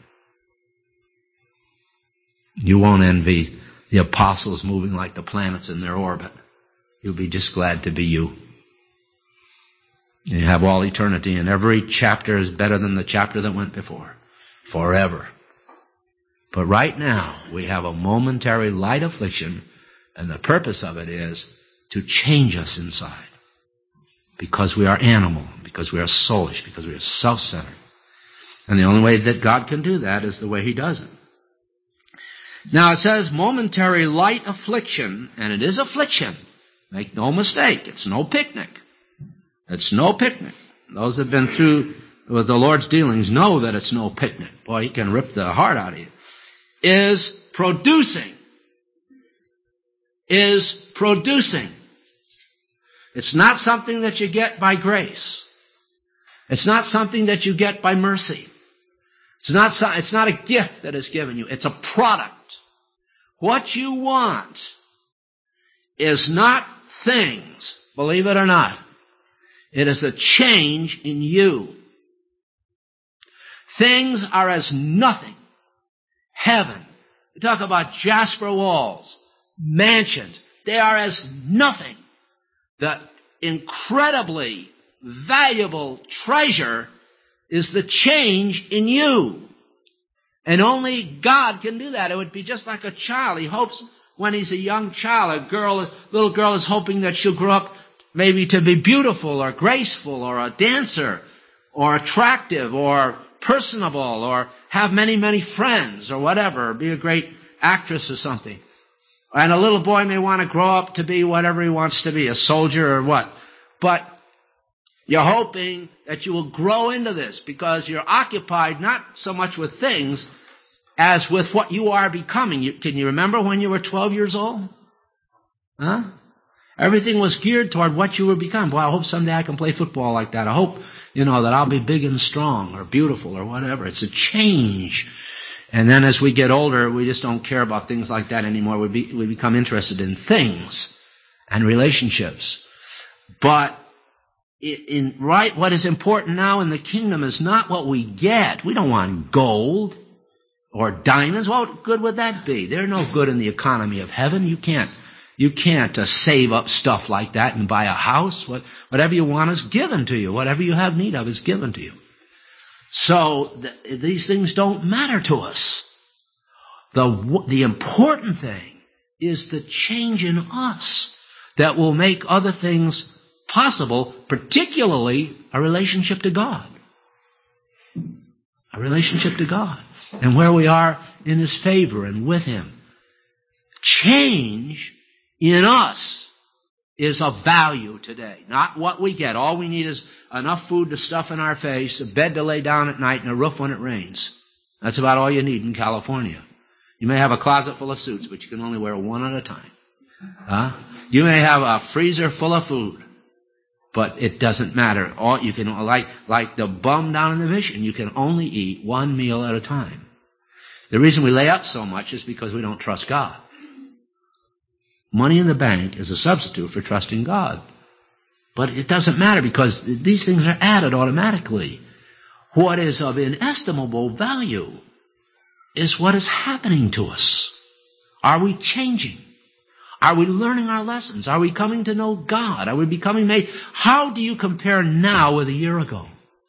You won't envy the apostles moving like the planets in their orbit. You'll be just glad to be you. And you have all eternity, and every chapter is better than the chapter that went before. Forever. But right now, we have a momentary light affliction, and the purpose of it is to change us inside. Because we are animal, because we are soulish, because we are self-centered. And the only way that God can do that is the way He does it. Now it says momentary light affliction, and it is affliction. Make no mistake, it's no picnic. It's no picnic. Those that have been through with the Lord's dealings know that it's no picnic. Boy, He can rip the heart out of you. Is producing. It's not something that you get by grace. It's not something that you get by mercy. It's not a gift that is given you. It's a product. What you want is not things, believe it or not. It is a change in you. Things are as nothing. Heaven. We talk about jasper walls, mansions. They are as nothing. The incredibly valuable treasure is the change in you. And only God can do that. It would be just like a child. He hopes when he's a young child, little girl is hoping that she'll grow up maybe to be beautiful or graceful or a dancer or attractive or personable or have many, many friends or whatever, or be a great actress or something. And a little boy may want to grow up to be whatever he wants to be, a soldier or what. But you're hoping that you will grow into this because you're occupied not so much with things as with what you are becoming. Can you remember when you were 12 years old? Huh? Everything was geared toward what you were becoming. Boy, I hope someday I can play football like that. I hope, that I'll be big and strong or beautiful or whatever. It's a change. And then as we get older, we just don't care about things like that anymore. We become interested in things and relationships. But what is important now in the kingdom is not what we get. We don't want gold or diamonds. What good would that be? They're no good in the economy of heaven. You can't save up stuff like that and buy a house. Whatever you want is given to you. Whatever you have need of is given to you. So these things don't matter to us. The important thing is the change in us that will make other things possible, particularly a relationship to God. A relationship to God. And where we are in His favor and with Him. Change in us is of value today. Not what we get. All we need is enough food to stuff in our face, a bed to lay down at night, and a roof when it rains. That's about all you need in California. You may have a closet full of suits, but you can only wear one at a time. You may have a freezer full of food, but it doesn't matter. All you can, like the bum down in the mission, you can only eat one meal at a time. The reason we lay up so much is because we don't trust God. Money in the bank is a substitute for trusting God. But it doesn't matter because these things are added automatically. What is of inestimable value is what is happening to us. Are we changing? Are we learning our lessons? Are we coming to know God? Are we becoming made? How do you compare now with a year ago?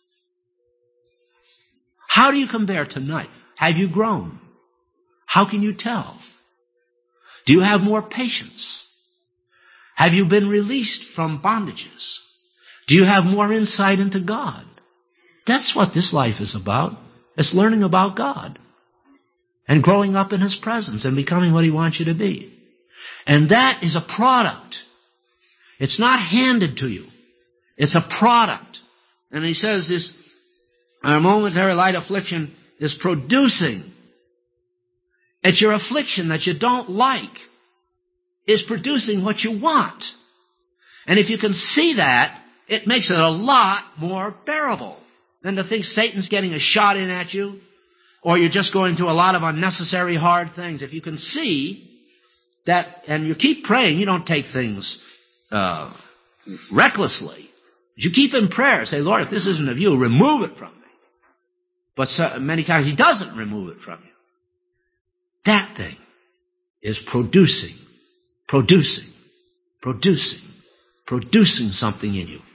How do you compare tonight? Have you grown? How can you tell? Do you have more patience? Have you been released from bondages? Do you have more insight into God? That's what this life is about. It's learning about God and growing up in His presence and becoming what He wants you to be. And that is a product. It's not handed to you. It's a product. And he says this, our momentary light affliction is producing. It's your affliction that you don't like is producing what you want. And if you can see that, it makes it a lot more bearable than to think Satan's getting a shot in at you, or you're just going through a lot of unnecessary hard things. If you can see that, and you keep praying, you don't take things recklessly. You keep in prayer, say, Lord, if this isn't of you, remove it from me. But many times He doesn't remove it from you. That thing is producing something in you.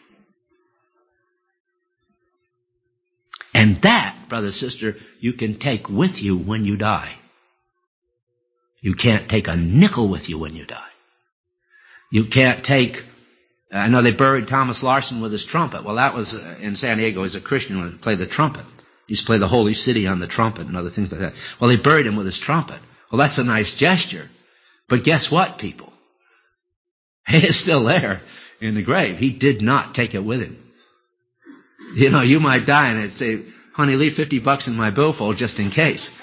And that, brother, sister, you can take with you when you die. You can't take a nickel with you when you die. You can't take, I know they buried Thomas Larson with his trumpet. Well, that was in San Diego. He's a Christian who played the trumpet. He used to play the Holy City on the trumpet and other things like that. Well, they buried him with his trumpet. Well, that's a nice gesture. But guess what, people? It's still there in the grave. He did not take it with him. You know, you might die and it'd say, honey, leave $50 in my billfold just in case.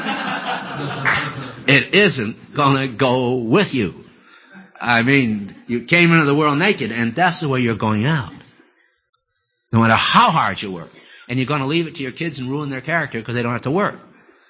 It isn't going to go with you. I mean, you came into the world naked, and that's the way you're going out. No matter how hard you work. And you're going to leave it to your kids and ruin their character because they don't have to work.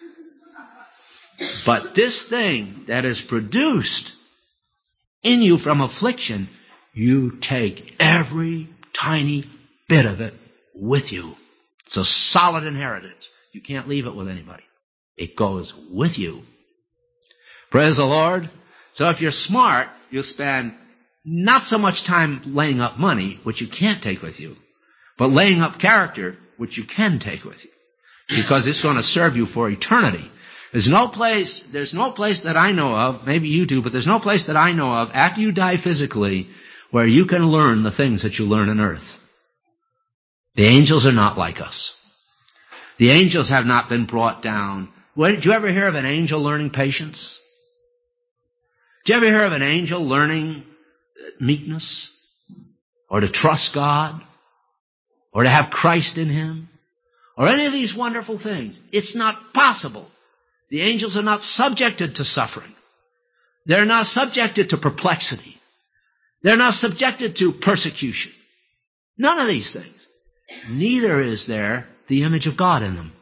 But this thing that is produced in you from affliction, you take every tiny bit of it with you. It's a solid inheritance. You can't leave it with anybody. It goes with you. Praise the Lord. So if you're smart, you'll spend not so much time laying up money, which you can't take with you, but laying up character, which you can take with you, because it's going to serve you for eternity. There's no place that I know of, maybe you do, but there's no place that I know of after you die physically where you can learn the things that you learn on earth. The angels are not like us. The angels have not been brought down. Did you ever hear of an angel learning patience? Did you ever hear of an angel learning meekness? Or to trust God? Or to have Christ in him? Or any of these wonderful things? It's not possible. The angels are not subjected to suffering. They're not subjected to perplexity. They're not subjected to persecution. None of these things. Neither is there the image of God in them.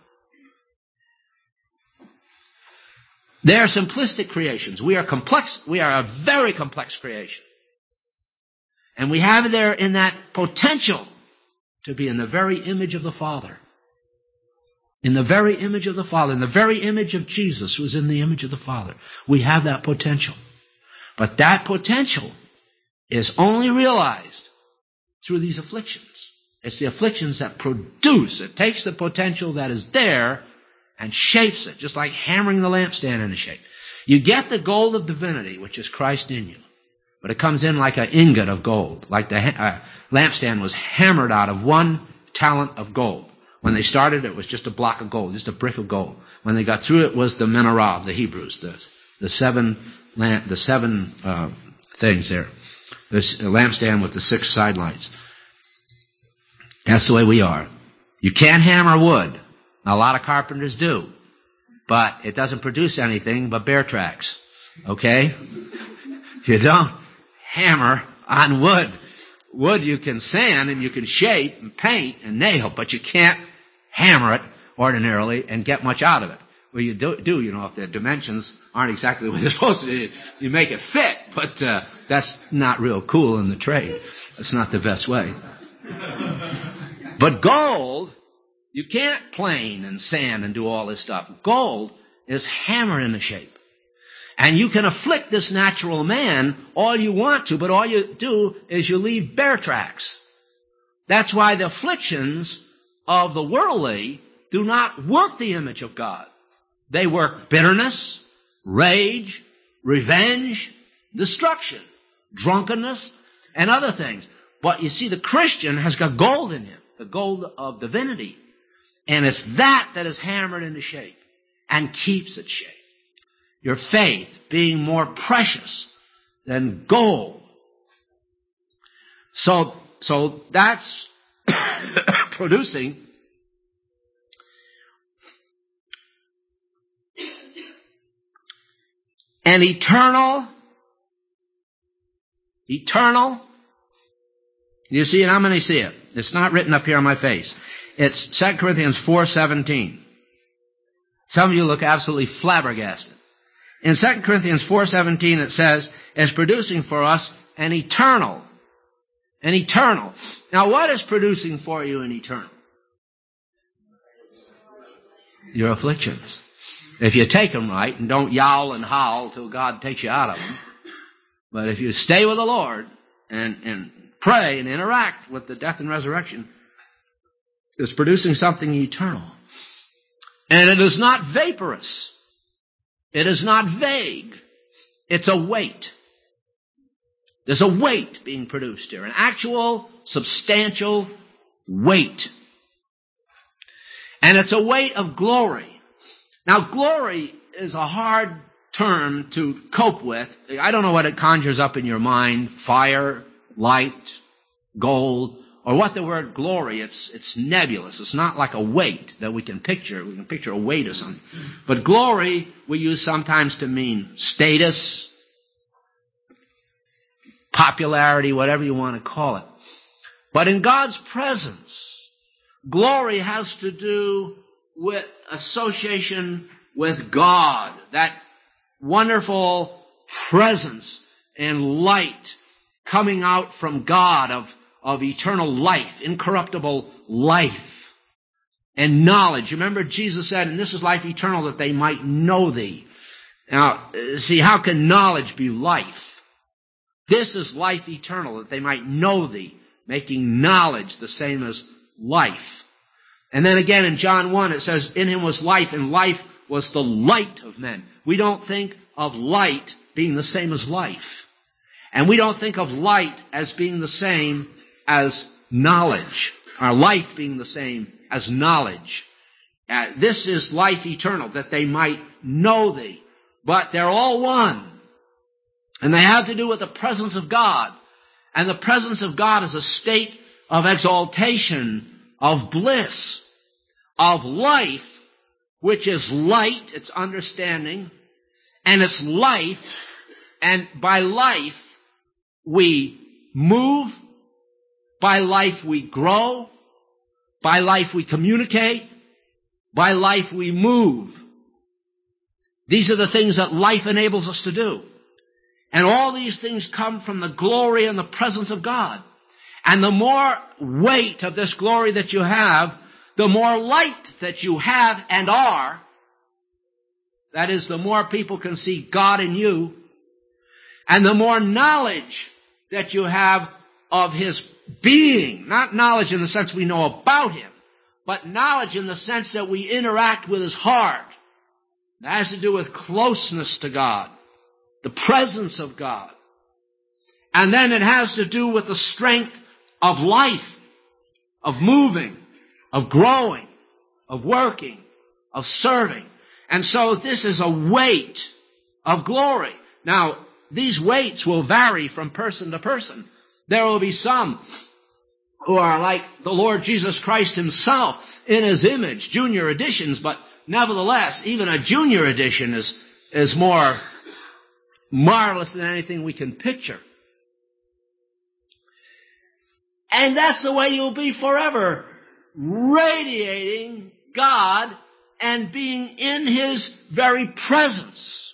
They are simplistic creations. We are complex. We are a very complex creation. And we have there in that potential to be in the very image of the Father. In the very image of the Father. In the very image of Jesus, who is in the image of the Father. We have that potential. But that potential is only realized through these afflictions. It's the afflictions that produce. It takes the potential that is there and shapes it, just like hammering the lampstand into shape. You get the gold of divinity, which is Christ in you. But it comes in like an ingot of gold. Like the lampstand was hammered out of 1 talent of gold. When they started, it was just a block of gold, just a brick of gold. When they got through, it was the menorah of the Hebrews, the seven things there. The lampstand with the 6 side lights. That's the way we are. You can't hammer wood. A lot of carpenters do. But it doesn't produce anything but bear tracks. Okay? You don't hammer on wood. Wood you can sand and you can shape and paint and nail, but you can't hammer it ordinarily and get much out of it. Well, you do, if the dimensions aren't exactly what they're supposed to be, you make it fit, but that's not real cool in the trade. That's not the best way. But gold, you can't plane and sand and do all this stuff. Gold is hammered into shape. And you can afflict this natural man all you want to, but all you do is you leave bear tracks. That's why the afflictions of the worldly do not work the image of God. They work bitterness, rage, revenge, destruction, drunkenness, and other things. But you see, the Christian has got gold in him, the gold of divinity. And it's that is hammered into shape and keeps its shape. Your faith being more precious than gold. So that's producing an eternal, you see it? How many see it? It's not written up here on my face. It's 2 Corinthians 4:17. Some of you look absolutely flabbergasted. In 2 Corinthians 4:17 it says, it's producing for us an eternal. Now what is producing for you an eternal? Your afflictions. If you take them right and don't yowl and howl till God takes you out of them. But if you stay with the Lord and pray and interact with the death and resurrection, it's producing something eternal. And it is not vaporous. It is not vague. It's a weight. There's a weight being produced here, an actual, substantial weight. And it's a weight of glory. Now, glory is a hard term to cope with. I don't know what it conjures up in your mind, fire, light, gold, or what the word glory, it's nebulous. It's not like a weight that we can picture. We can picture a weight or something. But glory we use sometimes to mean status, popularity, whatever you want to call it. But in God's presence, glory has to do with association with God, that wonderful presence and light coming out from God of eternal life, incorruptible life, and knowledge. Remember, Jesus said, and this is life eternal, that they might know thee. Now, see, how can knowledge be life? This is life eternal, that they might know thee, making knowledge the same as life. And then again in John 1 it says, in him was life, and life was the light of men. We don't think of light being the same as life. And we don't think of light as being the same as knowledge. Our life being the same as knowledge. This is life eternal, that they might know thee. But they're all one. And they have to do with the presence of God. And the presence of God is a state of exaltation, of bliss, of life, which is light, it's understanding, and it's life, and by life we move, by life we grow, by life we communicate, by life we move. These are the things that life enables us to do. And all these things come from the glory and the presence of God. And the more weight of this glory that you have, the more light that you have and are, that is, the more people can see God in you, and the more knowledge that you have of His being, not knowledge in the sense we know about Him, but knowledge in the sense that we interact with His heart. That has to do with closeness to God, the presence of God. And then it has to do with the strength of life, of moving, of growing, of working, of serving. And so this is a weight of glory. Now, these weights will vary from person to person. There will be some who are like the Lord Jesus Christ Himself in His image, junior editions, but nevertheless, even a junior edition is more marvelous than anything we can picture. And that's the way you'll be forever, radiating God and being in His very presence.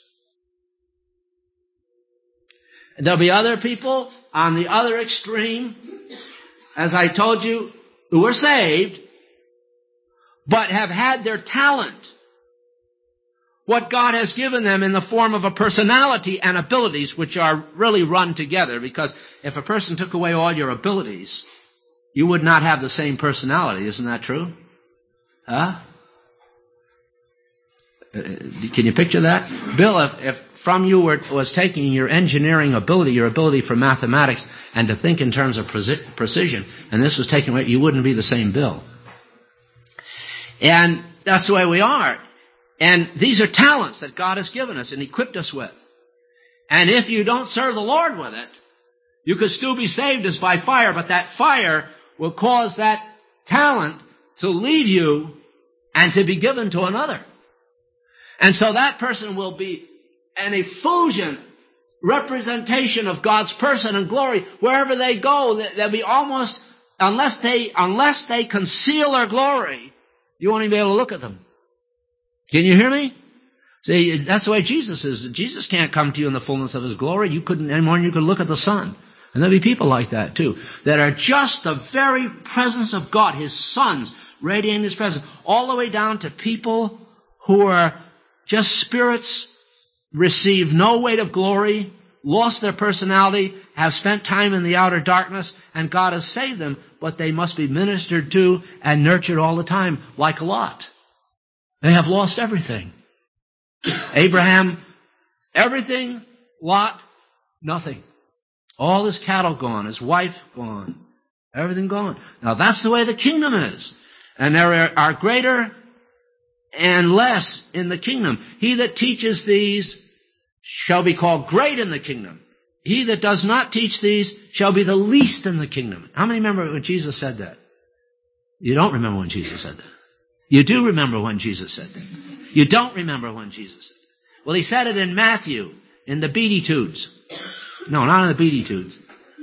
And there'll be other people on the other extreme, as I told you, who are saved, but have had their talent what God has given them in the form of a personality and abilities which are really run together, because if a person took away all your abilities, you would not have the same personality. Isn't that true? Huh? Can you picture that? Bill, if from you was taking your engineering ability, your ability for mathematics, and to think in terms of precision, and this was taken away, you wouldn't be the same Bill. And that's the way we are. And these are talents that God has given us and equipped us with. And if you don't serve the Lord with it, you could still be saved as by fire, but that fire will cause that talent to leave you and to be given to another. And so that person will be an effulgent representation of God's person and glory. Wherever they go, they'll be almost, unless they conceal their glory, you won't even be able to look at them. Can you hear me? See, that's the way Jesus is. Jesus can't come to you in the fullness of His glory. You couldn't any more than you could look at the sun. And there'll be people like that too, that are just the very presence of God, His sons, radiating His presence, all the way down to people who are just spirits, receive no weight of glory, lost their personality, have spent time in the outer darkness, and God has saved them, but they must be ministered to and nurtured all the time, like Lot. They have lost everything. Abraham, everything. Lot, nothing. All his cattle gone, his wife gone, everything gone. Now that's the way the kingdom is. And there are greater and less in the kingdom. He that teaches these shall be called great in the kingdom. He that does not teach these shall be the least in the kingdom. How many remember when Jesus said that? You don't remember when Jesus said that. You do remember when Jesus said that. You don't remember when Jesus said that. Well, He said it in Matthew, in the Beatitudes. No, not in the Beatitudes.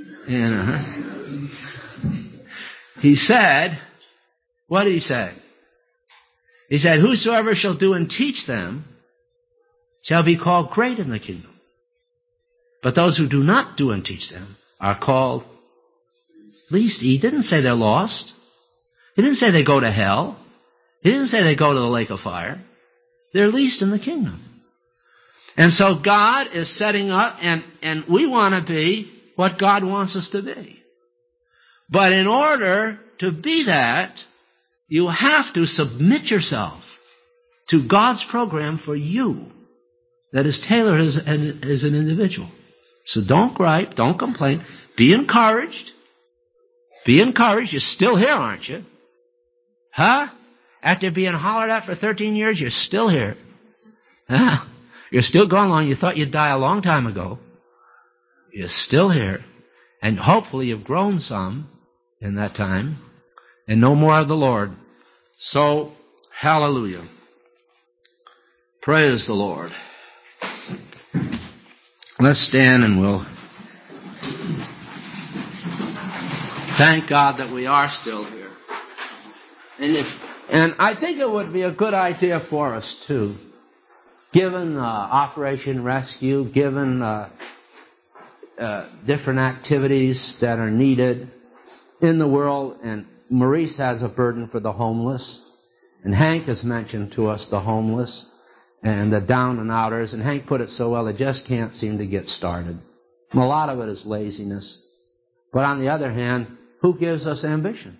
He said, what did He say? He said, whosoever shall do and teach them shall be called great in the kingdom. But those who do not do and teach them are called least. He didn't say they're lost. He didn't say they go to hell. He didn't say they go to the lake of fire. They're least in the kingdom. And so God is setting up, and we want to be what God wants us to be. But in order to be that, you have to submit yourself to God's program for you that is tailored as an individual. So don't gripe, don't complain. Be encouraged. Be encouraged. You're still here, aren't you? Huh? After being hollered at for 13 years, you're still here. Huh? You're still going along. You thought you'd die a long time ago. You're still here. And hopefully you've grown some in that time and know more of the Lord. So, hallelujah. Praise the Lord. Let's stand and we'll thank God that we are still here. And I think it would be a good idea for us too, given Operation Rescue, given different activities that are needed in the world, and Maurice has a burden for the homeless, and Hank has mentioned to us the homeless and the down and outers, and Hank put it so well, it just can't seem to get started. And a lot of it is laziness. But on the other hand, who gives us ambition?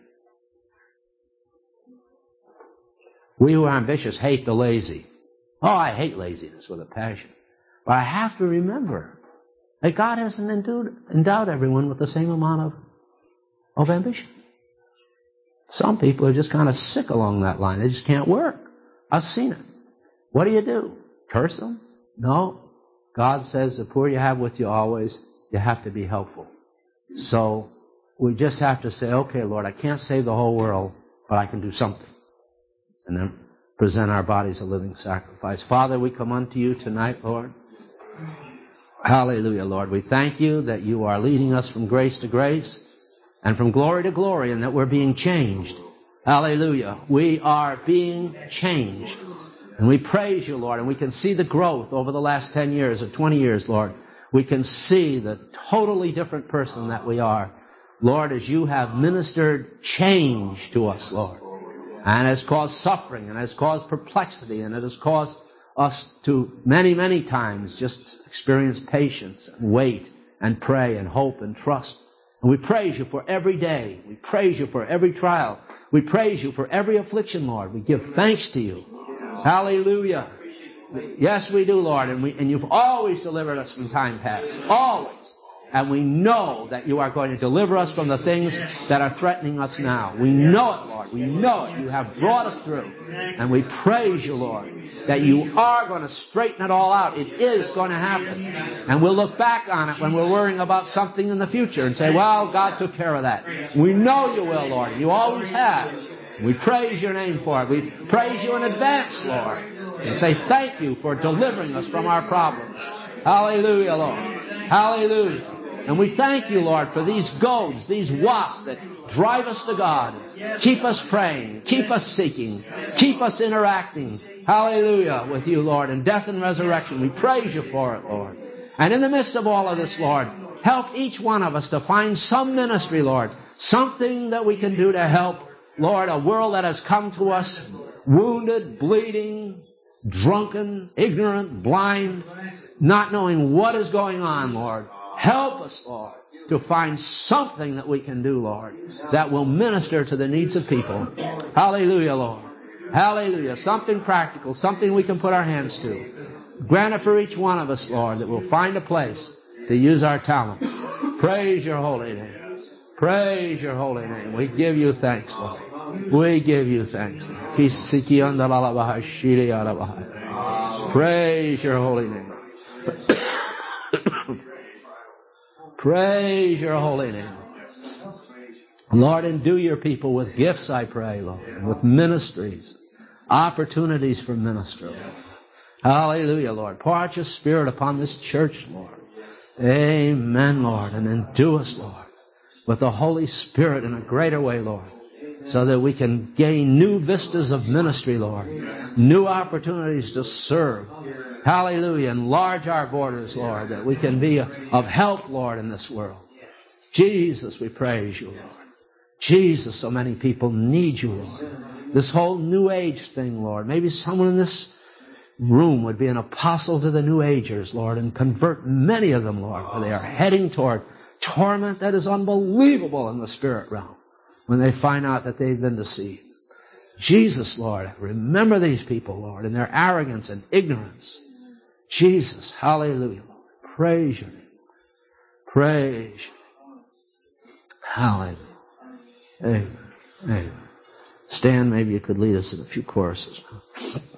We who are ambitious hate the lazy. Oh, I hate laziness with a passion. But I have to remember that God hasn't endowed everyone with the same amount of ambition. Some people are just kind of sick along that line. They just can't work. I've seen it. What do? Curse them? No. God says the poor you have with you always, you have to be helpful. So we just have to say, okay, Lord, I can't save the whole world, but I can do something. And then present our bodies a living sacrifice. Father, we come unto you tonight, Lord. Hallelujah, Lord. We thank you that you are leading us from grace to grace and from glory to glory, and that we're being changed. Hallelujah. We are being changed. And we praise you, Lord, and we can see the growth over the last 10 years or 20 years, Lord. We can see the totally different person that we are. Lord, as you have ministered change to us, Lord. And has caused suffering, and has caused perplexity, and it has caused us to many, many times just experience patience and wait and pray and hope and trust. And we praise you for every day. We praise you for every trial. We praise you for every affliction, Lord. We give thanks to you. Hallelujah. Yes, we do, Lord. And you've always delivered us from time past. Always. And we know that you are going to deliver us from the things that are threatening us now. We know it, Lord. We know it. You have brought us through. And we praise you, Lord, that you are going to straighten it all out. It is going to happen. And we'll look back on it when we're worrying about something in the future and say, well, God took care of that. We know you will, Lord. You always have. We praise your name for it. We praise you in advance, Lord. And say thank you for delivering us from our problems. Hallelujah, Lord. Hallelujah. And we thank you, Lord, for these goads, these wasps that drive us to God. Keep us praying. Keep us seeking. Keep us interacting. Hallelujah with you, Lord, in death and resurrection. We praise you for it, Lord. And in the midst of all of this, Lord, help each one of us to find some ministry, Lord, something that we can do to help, Lord, a world that has come to us wounded, bleeding, drunken, ignorant, blind, not knowing what is going on, Lord. Help us, Lord, to find something that we can do, Lord, that will minister to the needs of people. Hallelujah, Lord. Hallelujah. Something practical, something we can put our hands to. Grant it for each one of us, Lord, that we'll find a place to use our talents. Praise your holy name. Praise your holy name. We give you thanks, Lord. We give you thanks. Praise your holy name. Praise your holy name. Lord, endue your people with gifts, I pray, Lord, with ministries, opportunities for ministry. Hallelujah, Lord. Pour out your Spirit upon this church, Lord. Amen, Lord. And endue us, Lord, with the Holy Spirit in a greater way, Lord, so that we can gain new vistas of ministry, Lord, new opportunities to serve. Hallelujah. Enlarge our borders, Lord, that we can be of help, Lord, in this world. Jesus, we praise you, Lord. Jesus, so many people need you, Lord. This whole New Age thing, Lord. Maybe someone in this room would be an apostle to the New Agers, Lord, and convert many of them, Lord, where they are heading toward torment that is unbelievable in the spirit realm when they find out that they've been deceived. Jesus, Lord, remember these people, Lord, in their arrogance and ignorance. Jesus, hallelujah, Lord. Praise your name. Praise you. Hallelujah. Amen. Amen. Stan, maybe you could lead us in a few choruses now.